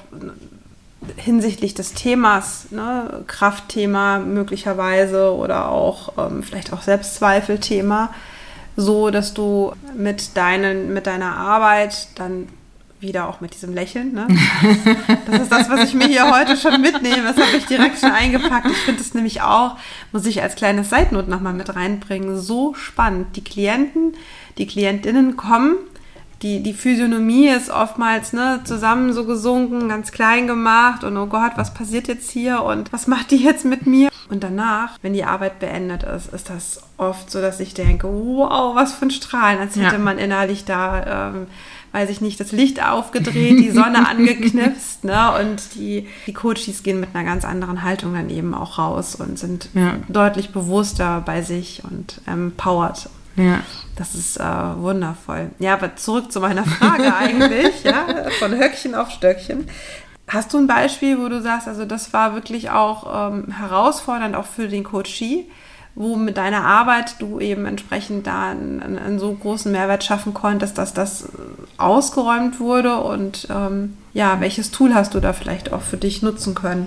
hinsichtlich des Themas, ne, Kraftthema möglicherweise oder auch ähm, vielleicht auch Selbstzweifelthema, so dass du mit, deinen, mit deiner Arbeit dann wieder auch mit diesem Lächeln, ne? Das ist das, was ich mir hier heute schon mitnehme. Das habe ich direkt schon eingepackt. Ich finde es nämlich auch, muss ich als kleines Side-Note nochmal mit reinbringen, so spannend. Die Klienten, die Klientinnen kommen, die, die Physiognomie ist oftmals ne, zusammen so gesunken, ganz klein gemacht und oh Gott, was passiert jetzt hier und was macht die jetzt mit mir? Und danach, wenn die Arbeit beendet ist, ist das oft so, dass ich denke, wow, was für ein Strahlen, als hätte ja. man innerlich da... Ähm, weiß ich nicht, das Licht aufgedreht, die Sonne angeknipst, ne? Und die, die Coaches gehen mit einer ganz anderen Haltung dann eben auch raus und sind ja. deutlich bewusster bei sich und empowered. Ja. Das ist äh, wundervoll. Ja, aber zurück zu meiner Frage eigentlich, ja, von Höckchen auf Stöckchen. Hast du ein Beispiel, wo du sagst, also das war wirklich auch ähm, herausfordernd, auch für den Coachee, wo mit deiner Arbeit du eben entsprechend da einen, einen so großen Mehrwert schaffen konntest, dass das ausgeräumt wurde und ähm, ja, welches Tool hast du da vielleicht auch für dich nutzen können?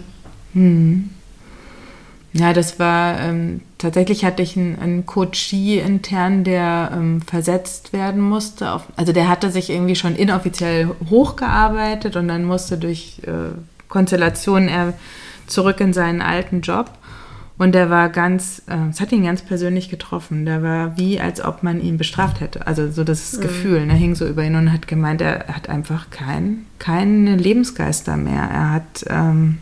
Hm. Ja, das war, ähm, tatsächlich hatte ich einen, einen Coachee intern, der ähm, versetzt werden musste. Auf, also der hatte sich irgendwie schon inoffiziell hochgearbeitet und dann musste durch äh, Konstellationen er zurück in seinen alten Job. Und der war ganz, äh, es hat ihn ganz persönlich getroffen. Der war wie, als ob man ihn bestraft hätte. Also so das mhm. Gefühl, er hing so über ihn und hat gemeint, er hat einfach kein, keine Lebensgeister mehr. Er hat, ähm,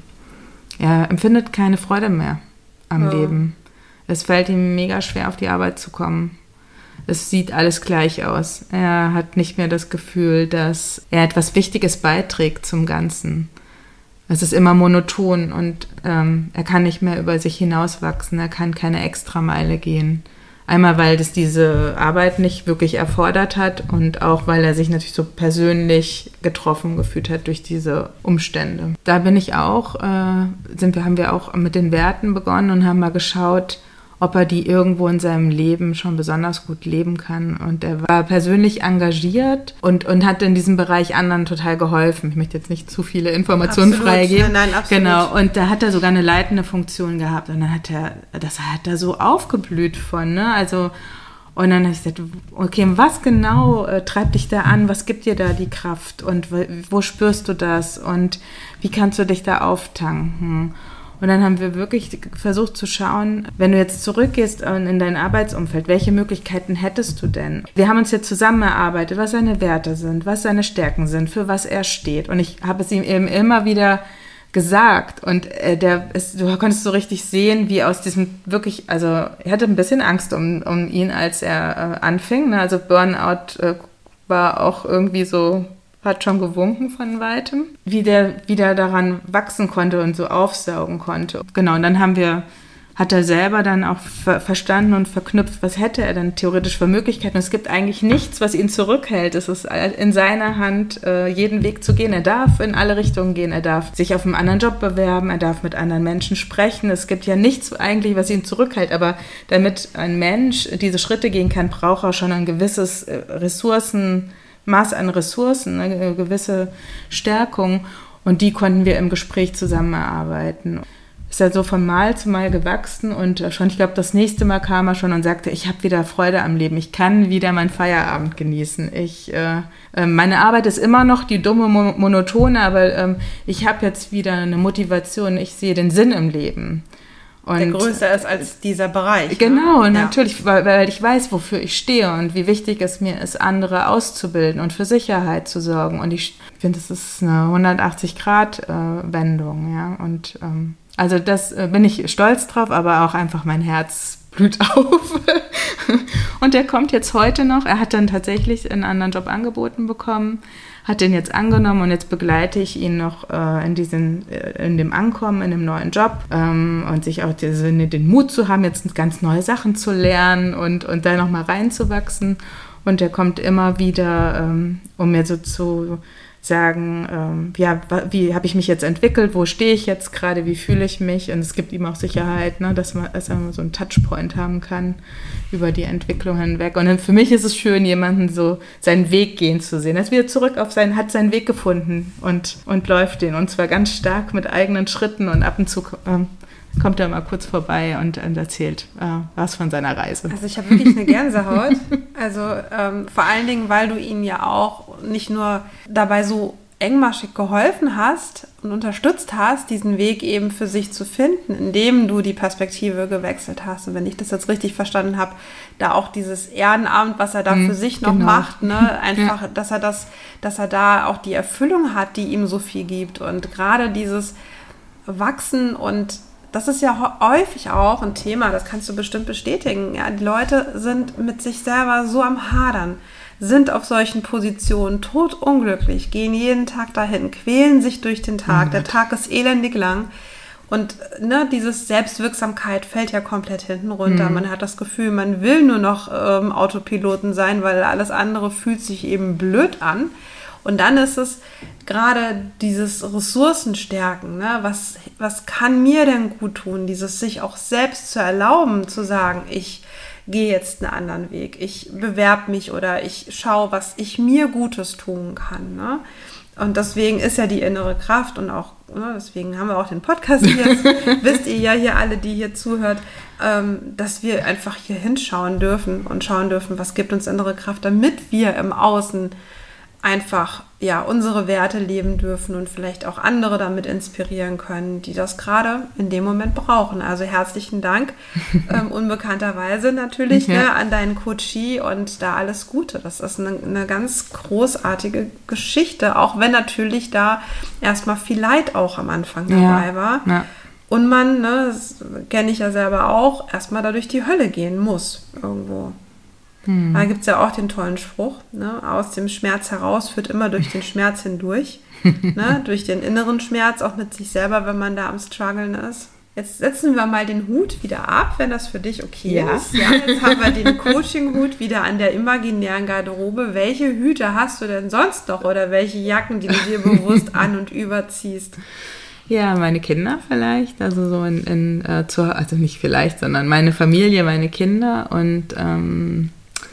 er empfindet keine Freude mehr am ja. Leben. Es fällt ihm mega schwer, auf die Arbeit zu kommen. Es sieht alles gleich aus. Er hat nicht mehr das Gefühl, dass er etwas Wichtiges beiträgt zum Ganzen. Es ist immer monoton und ähm, er kann nicht mehr über sich hinauswachsen, er kann keine Extrameile gehen. Einmal, weil das diese Arbeit nicht wirklich erfordert hat und auch, weil er sich natürlich so persönlich getroffen gefühlt hat durch diese Umstände. Da bin ich auch, äh, sind wir, haben wir auch mit den Werten begonnen und haben mal geschaut, ob er die irgendwo in seinem Leben schon besonders gut leben kann. Und er war persönlich engagiert und, und hat in diesem Bereich anderen total geholfen. Ich möchte jetzt nicht zu viele Informationen absolut, freigeben. Nein, nein, absolut. Genau. Und da hat er sogar eine leitende Funktion gehabt. Und dann hat er, das hat er so aufgeblüht von, ne? Also, und dann habe ich gesagt, okay, was genau äh, treibt dich da an? Was gibt dir da die Kraft? Und wo, wo spürst du das? Und wie kannst du dich da auftanken? Und dann haben wir wirklich versucht zu schauen, wenn du jetzt zurückgehst in dein Arbeitsumfeld, welche Möglichkeiten hättest du denn? Wir haben uns jetzt zusammen erarbeitet, was seine Werte sind, was seine Stärken sind, für was er steht. Und ich habe es ihm eben immer wieder gesagt. Und äh, der ist, du konntest so richtig sehen, wie aus diesem wirklich, also er hatte ein bisschen Angst um, um ihn, als er äh, anfing. Ne? Also Burnout äh, war auch irgendwie so... hat schon gewunken von Weitem, wie der wieder daran wachsen konnte und so aufsaugen konnte. Genau, und dann haben wir, hat er selber dann auch ver- verstanden und verknüpft, was hätte er dann theoretisch für Möglichkeiten. Und es gibt eigentlich nichts, was ihn zurückhält. Es ist in seiner Hand, äh, jeden Weg zu gehen. Er darf in alle Richtungen gehen. Er darf sich auf einen anderen Job bewerben. Er darf mit anderen Menschen sprechen. Es gibt ja nichts eigentlich, was ihn zurückhält. Aber damit ein Mensch diese Schritte gehen kann, braucht er schon ein gewisses äh, Ressourcen, Maß an Ressourcen, eine gewisse Stärkung und die konnten wir im Gespräch zusammen erarbeiten. Ist ja so von Mal zu Mal gewachsen und schon, ich glaube, das nächste Mal kam er schon und sagte, ich habe wieder Freude am Leben, ich kann wieder meinen Feierabend genießen. Ich, äh, meine Arbeit ist immer noch die dumme Monotone, aber ähm, ich habe jetzt wieder eine Motivation, ich sehe den Sinn im Leben. Und der größer ist als dieser Bereich. Genau, ne? natürlich, weil, weil ich weiß, wofür ich stehe und wie wichtig es mir ist, andere auszubilden und für Sicherheit zu sorgen. Und ich finde, das ist eine hundertachtzig-Grad-Wendung. Ja? Und ähm, also das äh, bin ich stolz drauf, aber auch einfach mein Herz blüht auf. Und der kommt jetzt heute noch. Er hat dann tatsächlich einen anderen Job angeboten bekommen, hat den jetzt angenommen und jetzt begleite ich ihn noch äh, in diesen, äh, in dem Ankommen, in dem neuen Job ähm, und sich auch diese, den Mut zu haben, jetzt ganz neue Sachen zu lernen und, und da nochmal reinzuwachsen. Und der kommt immer wieder, ähm, um mir so zu sagen, ähm, ja, wie habe ich mich jetzt entwickelt, wo stehe ich jetzt gerade, wie fühle ich mich, und es gibt ihm auch Sicherheit, ne, dass man, dass er so einen Touchpoint haben kann über die Entwicklung hinweg. Und für mich ist es schön, jemanden so seinen Weg gehen zu sehen. Er ist wieder zurück auf seinen, hat seinen Weg gefunden und, und läuft den, und zwar ganz stark mit eigenen Schritten, und ab und zu ähm, kommt er mal kurz vorbei und, und erzählt äh, was von seiner Reise. Also ich habe wirklich eine Gänsehaut. Also ähm, vor allen Dingen, weil du ihn ja auch nicht nur dabei so engmaschig geholfen hast und unterstützt hast, diesen Weg eben für sich zu finden, indem du die Perspektive gewechselt hast. Und wenn ich das jetzt richtig verstanden habe, da auch dieses Ehrenamt, was er da für sich noch genau. macht, ne, einfach, ja. dass er das, dass er da auch die Erfüllung hat, die ihm so viel gibt. Und gerade dieses Wachsen, und das ist ja häufig auch ein Thema, das kannst du bestimmt bestätigen. Ja, die Leute sind mit sich selber so am Hadern, sind auf solchen Positionen todunglücklich, gehen jeden Tag dahin, quälen sich durch den Tag. Mhm. Der Tag ist elendig lang. Und ne, dieses Selbstwirksamkeit fällt ja komplett hinten runter. Mhm. Man hat das Gefühl, man will nur noch ähm, Autopiloten sein, weil alles andere fühlt sich eben blöd an. Und dann ist es gerade dieses Ressourcenstärken, ne? was, was kann mir denn gut tun, dieses sich auch selbst zu erlauben, zu sagen, ich gehe jetzt einen anderen Weg, ich bewerbe mich oder ich schaue, was ich mir Gutes tun kann. Ne? Und deswegen ist ja die innere Kraft, und auch, ne, deswegen haben wir auch den Podcast hier, wisst ihr ja hier alle, die hier zuhört, ähm, dass wir einfach hier hinschauen dürfen und schauen dürfen, was gibt uns innere Kraft, damit wir im Außen einfach ja unsere Werte leben dürfen und vielleicht auch andere damit inspirieren können, die das gerade in dem Moment brauchen. Also herzlichen Dank, ähm, unbekannterweise natürlich, ja. ne, an deinen Coachie, und da alles Gute. Das ist eine, eine ganz großartige Geschichte, auch wenn natürlich da erstmal viel Leid auch am Anfang dabei ja. war. Ja. Und man, ne, das kenne ich ja selber auch, erstmal da durch die Hölle gehen muss irgendwo. Hm. Da gibt es ja auch den tollen Spruch, ne? Aus dem Schmerz heraus führt immer durch den Schmerz hindurch, ne? Durch den inneren Schmerz, auch mit sich selber, wenn man da am Struggeln ist. Jetzt setzen wir mal den Hut wieder ab, wenn das für dich okay ja. ist. Ja, jetzt haben wir den Coaching-Hut wieder an der imaginären Garderobe. Welche Hüte hast du denn sonst noch, oder welche Jacken, die du dir bewusst an- und überziehst? Ja, meine Kinder vielleicht, also so in, in äh, zu, also nicht vielleicht, sondern meine Familie, meine Kinder, und ähm,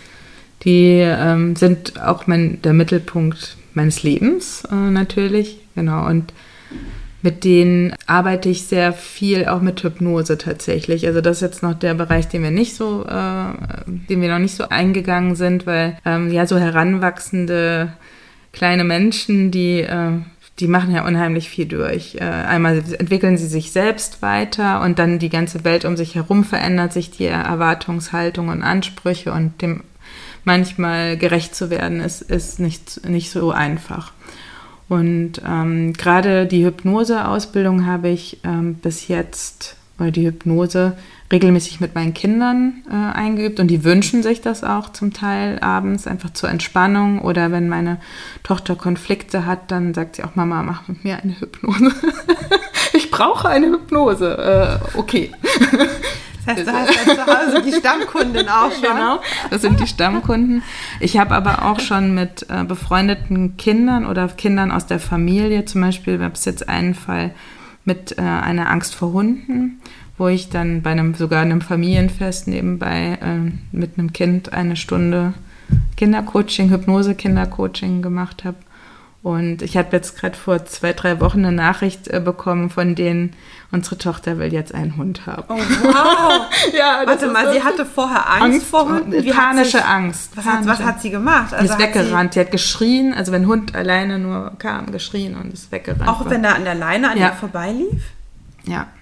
die ähm, sind auch mein, der Mittelpunkt meines Lebens äh, natürlich, genau, und mit denen arbeite ich sehr viel, auch mit Hypnose tatsächlich. Also das ist jetzt noch der Bereich, den wir nicht so, äh, den wir noch nicht so eingegangen sind, weil ähm, ja so heranwachsende kleine Menschen, die äh, die machen ja unheimlich viel durch. Äh, einmal entwickeln sie sich selbst weiter, und dann die ganze Welt um sich herum verändert sich, die Erwartungshaltung und Ansprüche, und dem manchmal gerecht zu werden, ist, ist nicht, nicht so einfach. Und ähm, gerade die Hypnose-Ausbildung habe ich ähm, bis jetzt, oder die Hypnose, regelmäßig mit meinen Kindern äh, eingeübt, und die wünschen sich das auch zum Teil abends, einfach zur Entspannung, oder wenn meine Tochter Konflikte hat, dann sagt sie auch, Mama, mach mit mir eine Hypnose. Ich brauche eine Hypnose. Äh, okay. Das heißt, du hast ja zu Hause die Stammkundin auch schon. Genau, das sind die Stammkunden. Ich habe aber auch schon mit äh, befreundeten Kindern oder Kindern aus der Familie, zum Beispiel gab es jetzt einen Fall mit äh, einer Angst vor Hunden, wo ich dann bei einem, sogar einem Familienfest nebenbei äh, mit einem Kind eine Stunde Kindercoaching, Hypnose-Kindercoaching gemacht habe. Und ich habe jetzt gerade vor zwei, drei Wochen eine Nachricht äh, bekommen, von denen unsere Tochter will jetzt einen Hund haben. Oh, wow! Ja, warte mal, so, sie hatte vorher Angst, Angst vor Hunden? Wie panische sich, Angst. Was hat, was hat sie gemacht? Also ist weggerannt. Sie, sie hat geschrien, also wenn ein Hund alleine nur kam, geschrien und ist weggerannt. Auch war. Wenn er an der Leine an ja. ihr vorbeilief? Ja.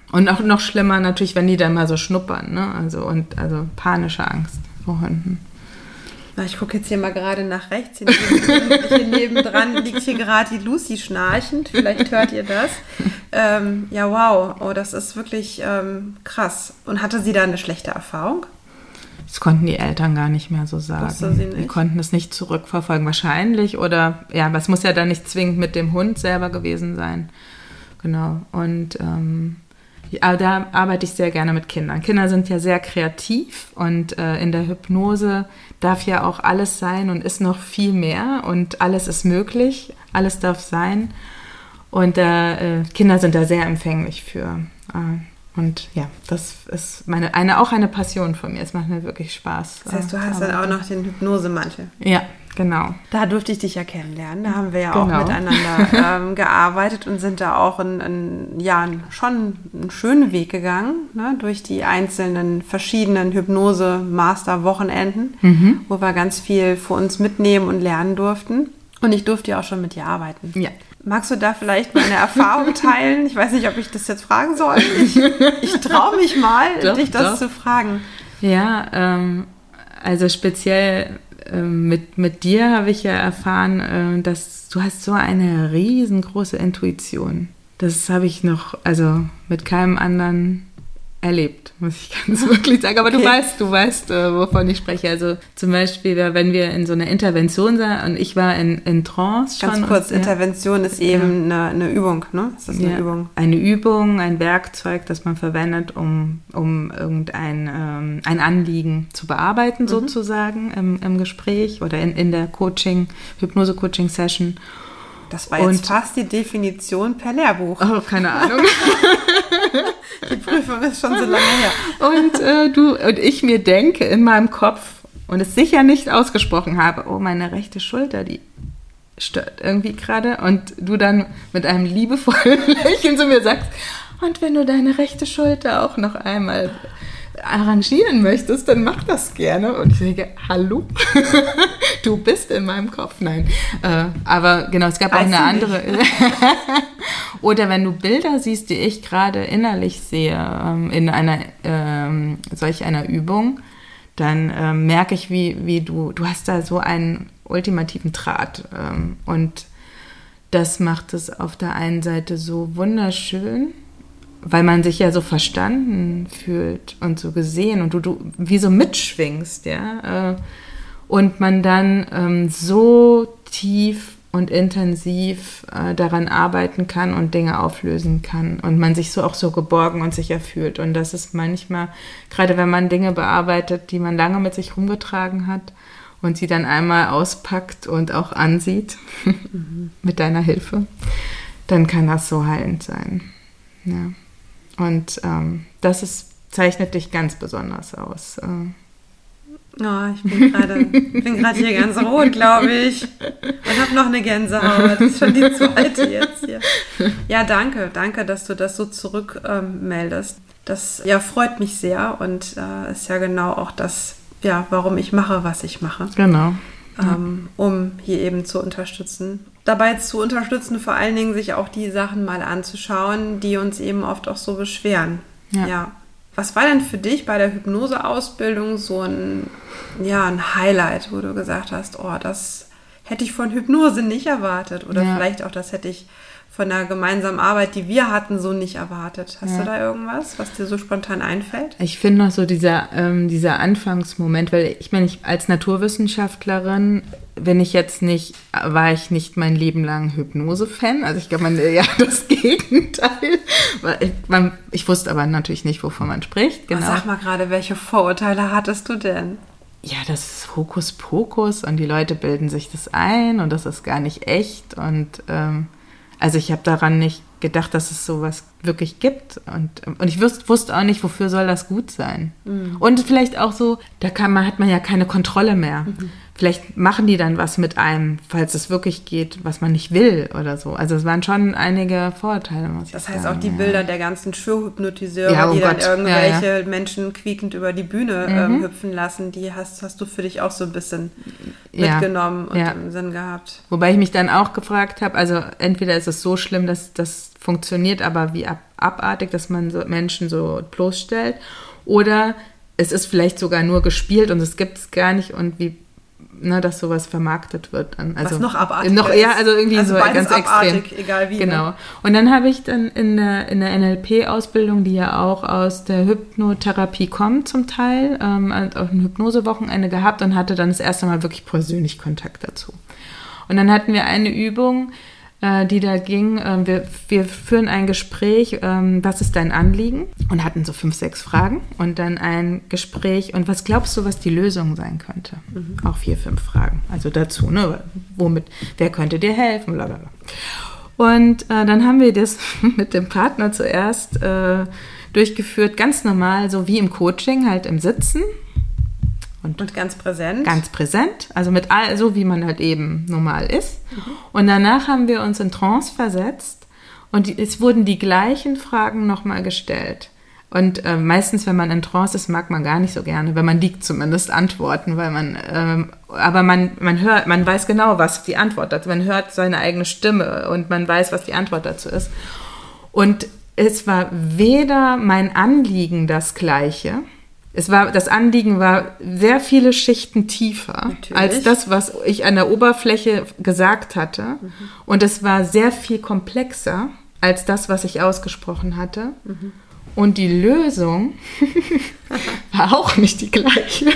Und auch noch schlimmer natürlich, wenn die dann mal so schnuppern, ne? Also, und, also panische Angst vor Hunden. Na, ich gucke jetzt hier mal gerade nach rechts. Hier, neben, hier nebendran liegt hier gerade die Lucy schnarchend. Vielleicht hört ihr das. Ähm, ja, wow. Oh, das ist wirklich ähm, krass. Und hatte sie da eine schlechte Erfahrung? Das konnten die Eltern gar nicht mehr so sagen. Wusste sie nicht? Die konnten es nicht zurückverfolgen. Wahrscheinlich. Oder, ja, aber es muss ja dann nicht zwingend mit dem Hund selber gewesen sein. Genau. Und ähm, aber da arbeite ich sehr gerne mit Kindern. Kinder sind ja sehr kreativ und äh, in der Hypnose darf ja auch alles sein und ist noch viel mehr und alles ist möglich, alles darf sein. Und äh, Kinder sind da sehr empfänglich für. Äh, und ja, das ist meine eine auch eine Passion von mir. Es macht mir wirklich Spaß. Das heißt, du hast dann auch noch den Hypnosemantel. Ja, genau. Da durfte ich dich ja kennenlernen. Da haben wir ja genau. auch miteinander ähm, gearbeitet und sind da auch in, in, ja, schon einen schönen Weg gegangen, ne, durch die einzelnen verschiedenen Hypnose-Master-Wochenenden, mhm. wo wir ganz viel für uns mitnehmen und lernen durften. Und ich durfte ja auch schon mit dir arbeiten. Ja. Magst du da vielleicht meine Erfahrung teilen? Ich weiß nicht, ob ich das jetzt fragen soll. Ich, ich traue mich mal, doch, dich das doch. zu fragen. Ja, ähm, also speziell ähm, mit, mit dir habe ich ja erfahren, äh, dass du hast so eine riesengroße Intuition. Das habe ich noch, also mit keinem anderen erlebt, muss ich ganz wirklich sagen. Aber okay. du weißt, du weißt, äh, wovon ich spreche. Also zum Beispiel, wenn wir in so einer Intervention sind und ich war in, in Trance schon. Ganz kurz, und, Intervention ja. ist eben eine, eine Übung, ne? Ist das eine ja, Übung? Eine Übung, ein Werkzeug, das man verwendet, um, um irgendein ähm, ein Anliegen zu bearbeiten, mhm. sozusagen im, im Gespräch oder in, in der Coaching, Hypnose-Coaching-Session. Das war jetzt und, fast die Definition per Lehrbuch. Oh, keine Ahnung. Die Prüfung ist schon so lange her. Und äh, du und ich mir denke in meinem Kopf und es sicher nicht ausgesprochen habe, oh, meine rechte Schulter, die stört irgendwie gerade. Und du dann mit einem liebevollen Lächeln zu mir sagst, und wenn du deine rechte Schulter auch noch einmal arrangieren möchtest, dann mach das gerne. Und ich denke, hallo, du bist in meinem Kopf. Nein, äh, aber genau, es gab auch eine andere. Oder wenn du Bilder siehst, die ich gerade innerlich sehe, ähm, in einer ähm, solch einer Übung, dann ähm, merke ich, wie, wie du, du hast da so einen ultimativen Draht. Ähm, und das macht es auf der einen Seite so wunderschön, weil man sich ja so verstanden fühlt und so gesehen und du, du wie so mitschwingst, ja, und man dann ähm, so tief und intensiv äh, daran arbeiten kann und Dinge auflösen kann und man sich so auch so geborgen und sicher fühlt. Und das ist manchmal, gerade wenn man Dinge bearbeitet, die man lange mit sich rumgetragen hat und sie dann einmal auspackt und auch ansieht, mhm. mit deiner Hilfe, dann kann das so heilend sein. Ja. Und ähm, das ist, zeichnet dich ganz besonders aus. Oh, ich bin gerade bin gerade hier ganz rot, glaube ich. Und habe noch eine Gänsehaut. Das ist schon die zweite jetzt hier. Ja, danke. Danke, dass du das so zurückmeldest. Ähm, das ja, freut mich sehr und äh, ist ja genau auch das, ja, warum ich mache, was ich mache. Genau. Ähm, um hier eben zu unterstützen. Dabei zu unterstützen, vor allen Dingen sich auch die Sachen mal anzuschauen, die uns eben oft auch so beschweren. Ja. ja. Was war denn für dich bei der Hypnoseausbildung so ein, ja, ein Highlight, wo du gesagt hast, oh, das hätte ich von Hypnose nicht erwartet oder ja. vielleicht auch das hätte ich von der gemeinsamen Arbeit, die wir hatten, so nicht erwartet. Hast ja. du da irgendwas, was dir so spontan einfällt? Ich finde noch so dieser, ähm, dieser Anfangsmoment, weil ich meine, ich als Naturwissenschaftlerin bin ich jetzt nicht, war ich nicht mein Leben lang Hypnose-Fan. Also ich glaube, man ja das Gegenteil. Ich, man, ich wusste aber natürlich nicht, wovon man spricht. Genau. Oh, sag mal gerade, welche Vorurteile hattest du denn? Ja, das ist Hokuspokus und die Leute bilden sich das ein und das ist gar nicht echt und ähm, also ich habe daran nicht gedacht, dass es sowas wirklich gibt. Und, und ich wusste, wusste auch nicht, wofür soll das gut sein. Mhm. Und vielleicht auch so, da kann man, hat man ja keine Kontrolle mehr. Mhm. Vielleicht machen die dann was mit einem, falls es wirklich geht, was man nicht will oder so. Also es waren schon einige Vorurteile, muss ich das heißt sagen. auch die ja. Bilder der ganzen Schürhypnotiseure, ja, oh die Gott. dann irgendwelche ja, ja. Menschen quiekend über die Bühne mhm. ähm, hüpfen lassen, die hast, hast du für dich auch so ein bisschen ja. mitgenommen und ja. im Sinn gehabt. Wobei ich mich dann auch gefragt habe, also entweder ist es so schlimm, dass das funktioniert, aber wie ab, abartig, dass man so Menschen so bloßstellt. Oder es ist vielleicht sogar nur gespielt und es gibt es gar nicht und wie, ne, dass sowas vermarktet wird. Dann. Also, was noch abartig noch, ist. Ja, also irgendwie also so ganz abartig, extrem. Egal wie. Genau. Ne? Und dann habe ich dann in der, in der N L P-Ausbildung, die ja auch aus der Hypnotherapie kommt zum Teil, ähm, auch ein Hypnosewochenende gehabt und hatte dann das erste Mal wirklich persönlich Kontakt dazu. Und dann hatten wir eine Übung, die da ging, wir, wir führen ein Gespräch, was ist dein Anliegen? Und hatten so fünf, sechs Fragen und dann ein Gespräch und was glaubst du, was die Lösung sein könnte? Mhm. Auch vier, fünf Fragen, also dazu, ne? Womit, wer könnte dir helfen, blablabla. Und äh, dann haben wir das mit dem Partner zuerst äh, durchgeführt, ganz normal, so wie im Coaching, halt im Sitzen. Und, und ganz präsent. Ganz präsent, also mit all, so wie man halt eben normal ist. Mhm. Und danach haben wir uns in Trance versetzt und die, es wurden die gleichen Fragen nochmal gestellt. Und äh, meistens, wenn man in Trance ist, mag man gar nicht so gerne, wenn man liegt zumindest, antworten, weil man, ähm, aber man, man hört, man weiß genau, was die Antwort dazu ist. Man hört seine eigene Stimme und man weiß, was die Antwort dazu ist. Und es war weder mein Anliegen das Gleiche. Es war, das Anliegen war sehr viele Schichten tiefer Natürlich. als das, was ich an der Oberfläche gesagt hatte. Mhm. Und es war sehr viel komplexer als das, was ich ausgesprochen hatte. Mhm. Und die Lösung war auch nicht die gleiche,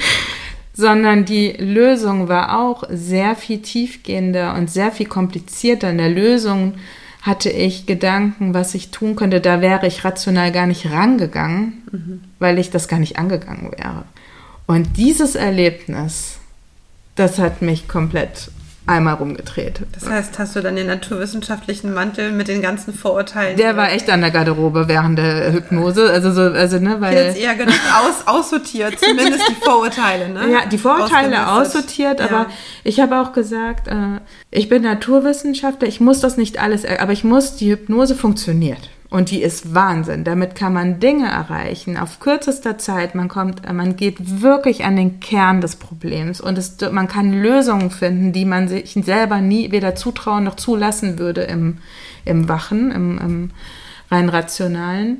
sondern die Lösung war auch sehr viel tiefgehender und sehr viel komplizierter. In der Lösung hatte ich Gedanken, was ich tun könnte, da wäre ich rational gar nicht rangegangen, mhm. weil ich das gar nicht angegangen wäre. Und dieses Erlebnis, das hat mich komplett einmal rumgedreht. Das heißt, hast du dann den naturwissenschaftlichen Mantel mit den ganzen Vorurteilen? Der war echt an der Garderobe während der Hypnose, also so, also ne, weil jetzt eher gedacht, aus, aussortiert, zumindest die Vorurteile, ne? Ja, die Vorurteile aussortiert, aber ja. Ich habe auch gesagt, äh, ich bin Naturwissenschaftler, ich muss das nicht alles, aber ich muss, die Hypnose funktioniert. Und die ist Wahnsinn. Damit kann man Dinge erreichen auf kürzester Zeit. Man kommt, man geht wirklich an den Kern des Problems und es, man kann Lösungen finden, die man sich selber nie weder zutrauen noch zulassen würde im, im Wachen, im, im rein rationalen.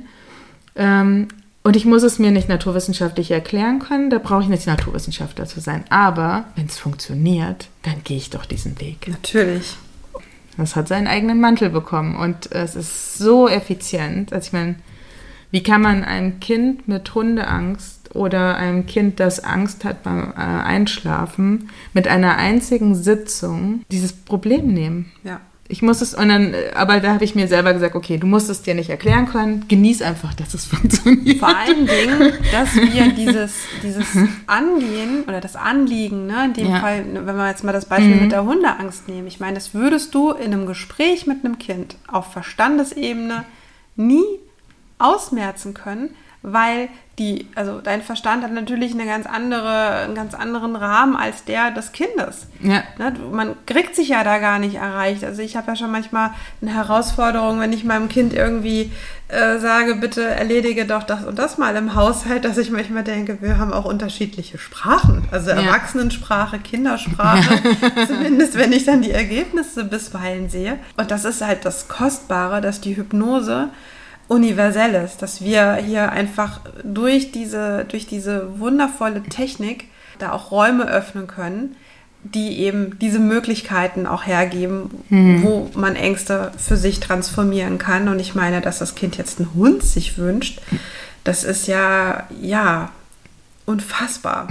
Ähm, und ich muss es mir nicht naturwissenschaftlich erklären können. Da brauche ich nicht Naturwissenschaftler zu sein. Aber wenn es funktioniert, dann gehe ich doch diesen Weg. Natürlich. Das hat seinen eigenen Mantel bekommen und es ist so effizient. Also ich meine, wie kann man einem Kind mit Hundeangst oder einem Kind, das Angst hat beim äh, Einschlafen, mit einer einzigen Sitzung dieses Problem nehmen? Ja. Ich muss es, und dann, aber da habe ich mir selber gesagt, okay, du musst es dir nicht erklären können, genieß einfach, dass es funktioniert. Vor allen Dingen, dass wir dieses, dieses Angehen oder das Anliegen, ne, in dem ja. Fall, wenn wir jetzt mal das Beispiel mhm. mit der Hundeangst nehmen, ich meine, das würdest du in einem Gespräch mit einem Kind auf Verstandesebene nie ausmerzen können, weil die, also dein Verstand hat natürlich eine ganz andere, einen ganz anderen Rahmen als der des Kindes. Ja. Ne, man kriegt sich ja da gar nicht erreicht. Also ich habe ja schon manchmal eine Herausforderung, wenn ich meinem Kind irgendwie äh, sage, bitte erledige doch das und das mal im Haushalt, dass ich manchmal denke, wir haben auch unterschiedliche Sprachen. Also ja. Erwachsenensprache, Kindersprache, ja. zumindest wenn ich dann die Ergebnisse bisweilen sehe. Und das ist halt das Kostbare, dass die Hypnose universell ist, dass wir hier einfach durch diese, durch diese wundervolle Technik da auch Räume öffnen können, die eben diese Möglichkeiten auch hergeben, mhm. wo man Ängste für sich transformieren kann. Und ich meine, dass das Kind jetzt einen Hund sich wünscht, das ist ja, ja, unfassbar.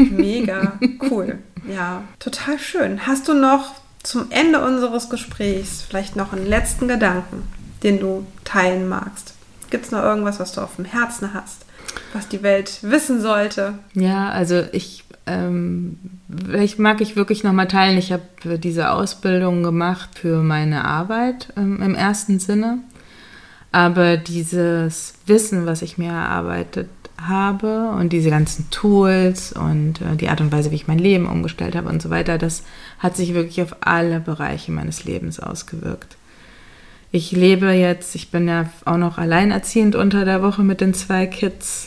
Mega cool. Ja, total schön. Hast du noch zum Ende unseres Gesprächs vielleicht noch einen letzten Gedanken, den du teilen magst? Gibt es noch irgendwas, was du auf dem Herzen hast, was die Welt wissen sollte? Ja, also ich, ähm, ich mag ich wirklich nochmal teilen. Ich habe diese Ausbildung gemacht für meine Arbeit ähm, im ersten Sinne. Aber dieses Wissen, was ich mir erarbeitet habe und diese ganzen Tools und äh, die Art und Weise, wie ich mein Leben umgestellt habe und so weiter, das hat sich wirklich auf alle Bereiche meines Lebens ausgewirkt. Ich lebe jetzt, ich bin ja auch noch alleinerziehend unter der Woche mit den zwei Kids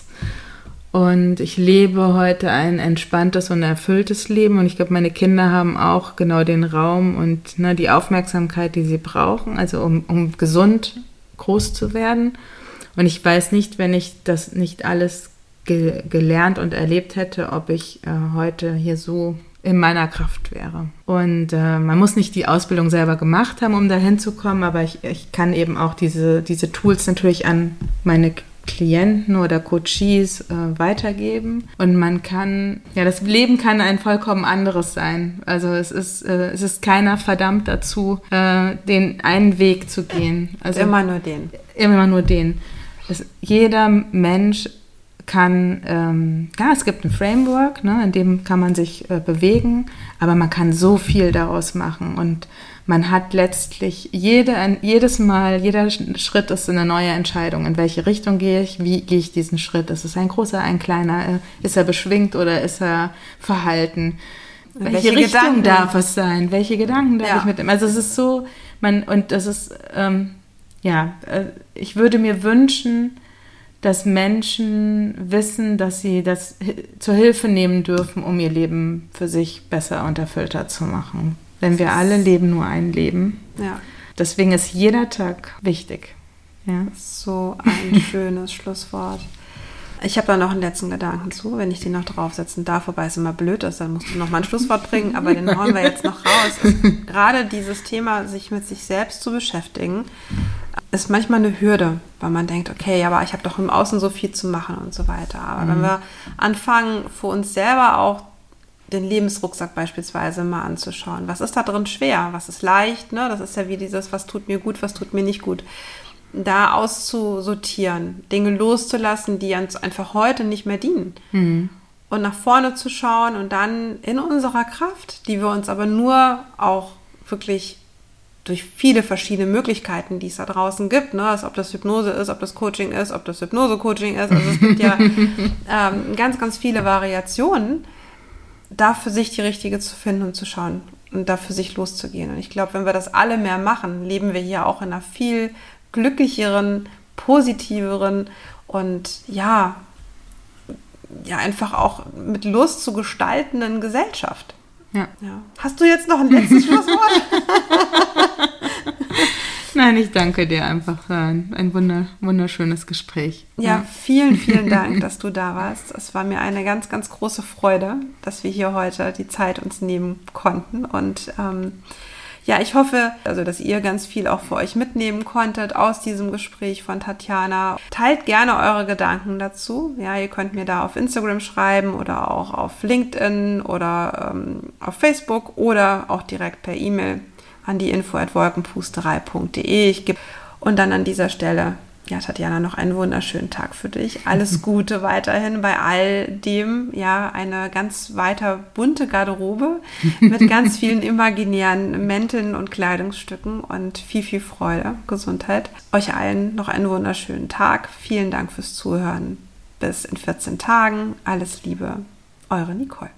und ich lebe heute ein entspanntes und erfülltes Leben und ich glaube, meine Kinder haben auch genau den Raum und ne, die Aufmerksamkeit, die sie brauchen, also um, um gesund groß zu werden. Und ich weiß nicht, wenn ich das nicht alles ge- gelernt und erlebt hätte, ob ich äh, heute hier so in meiner Kraft wäre. Und äh, man muss nicht die Ausbildung selber gemacht haben, um da hinzukommen, aber ich, ich kann eben auch diese, diese Tools natürlich an meine Klienten oder Coaches äh, weitergeben. Und man kann, ja, das Leben kann ein vollkommen anderes sein. Also es ist, äh, es ist keiner verdammt dazu, äh, den einen Weg zu gehen. Also immer nur den. Immer nur den. Es, jeder Mensch kann, ähm, ja, es gibt ein Framework, ne, in dem kann man sich äh, bewegen, aber man kann so viel daraus machen und man hat letztlich jede, jedes Mal, jeder Schritt ist eine neue Entscheidung. In welche Richtung gehe ich? Wie gehe ich diesen Schritt? Ist es ein großer, ein kleiner? Ist er beschwingt oder ist er verhalten? Welche, welche Richtung Gedanken darf es sein? Welche Gedanken darf ja. ich mitnehmen? Also es ist so, man, und das ist, ähm, ja, äh, ich würde mir wünschen, dass Menschen wissen, dass sie das zur Hilfe nehmen dürfen, um ihr Leben für sich besser und erfüllter zu machen. Denn wir alle leben nur ein Leben. Ja. Deswegen ist jeder Tag wichtig. Ja. So ein schönes Schlusswort. Ich habe da noch einen letzten Gedanken zu, wenn ich den noch draufsetzen darf, wobei es immer blöd ist, dann musst du noch mal ein Schlusswort bringen, aber den hauen wir jetzt noch raus. Ist, gerade dieses Thema, sich mit sich selbst zu beschäftigen, ist manchmal eine Hürde, weil man denkt, okay, aber ich habe doch im Außen so viel zu machen und so weiter. Aber mhm. wenn wir anfangen, für uns selber auch den Lebensrucksack beispielsweise mal anzuschauen. Was ist da drin schwer? Was ist leicht? Ne? Das ist ja wie dieses, was tut mir gut, was tut mir nicht gut. Da auszusortieren, Dinge loszulassen, die uns einfach heute nicht mehr dienen. Mhm. Und nach vorne zu schauen und dann in unserer Kraft, die wir uns aber nur auch wirklich durch viele verschiedene Möglichkeiten, die es da draußen gibt, ne? Also ob das Hypnose ist, ob das Coaching ist, ob das Hypnose-Coaching ist. Also es gibt ja ähm, ganz, ganz viele Variationen, da für sich die richtige zu finden und zu schauen und da für sich loszugehen. Und ich glaube, wenn wir das alle mehr machen, leben wir hier auch in einer viel glücklicheren, positiveren und ja, ja einfach auch mit Lust zu gestaltenden Gesellschaft. Ja. Ja. Hast du jetzt noch ein letztes Schlusswort? Nein, ich danke dir einfach. Ein, ein wunder, wunderschönes Gespräch. Ja, ja, vielen, vielen Dank, dass du da warst. Es war mir eine ganz, ganz große Freude, dass wir hier heute die Zeit uns nehmen konnten. Und ähm, ja, ich hoffe, also, dass ihr ganz viel auch für euch mitnehmen konntet aus diesem Gespräch von Tatjana. Teilt gerne eure Gedanken dazu. Ja, ihr könnt mir da auf Instagram schreiben oder auch auf LinkedIn oder ähm, auf Facebook oder auch direkt per E-Mail an die info at wolkenpusterei punkt de. Ich gebe und dann an dieser Stelle, ja, Tatjana, noch einen wunderschönen Tag für dich. Alles Gute weiterhin bei all dem, ja, eine ganz weiter bunte Garderobe mit ganz vielen imaginären Mänteln und Kleidungsstücken und viel, viel Freude, Gesundheit. Euch allen noch einen wunderschönen Tag. Vielen Dank fürs Zuhören. Bis in vierzehn Tagen. Alles Liebe. Eure Nicole.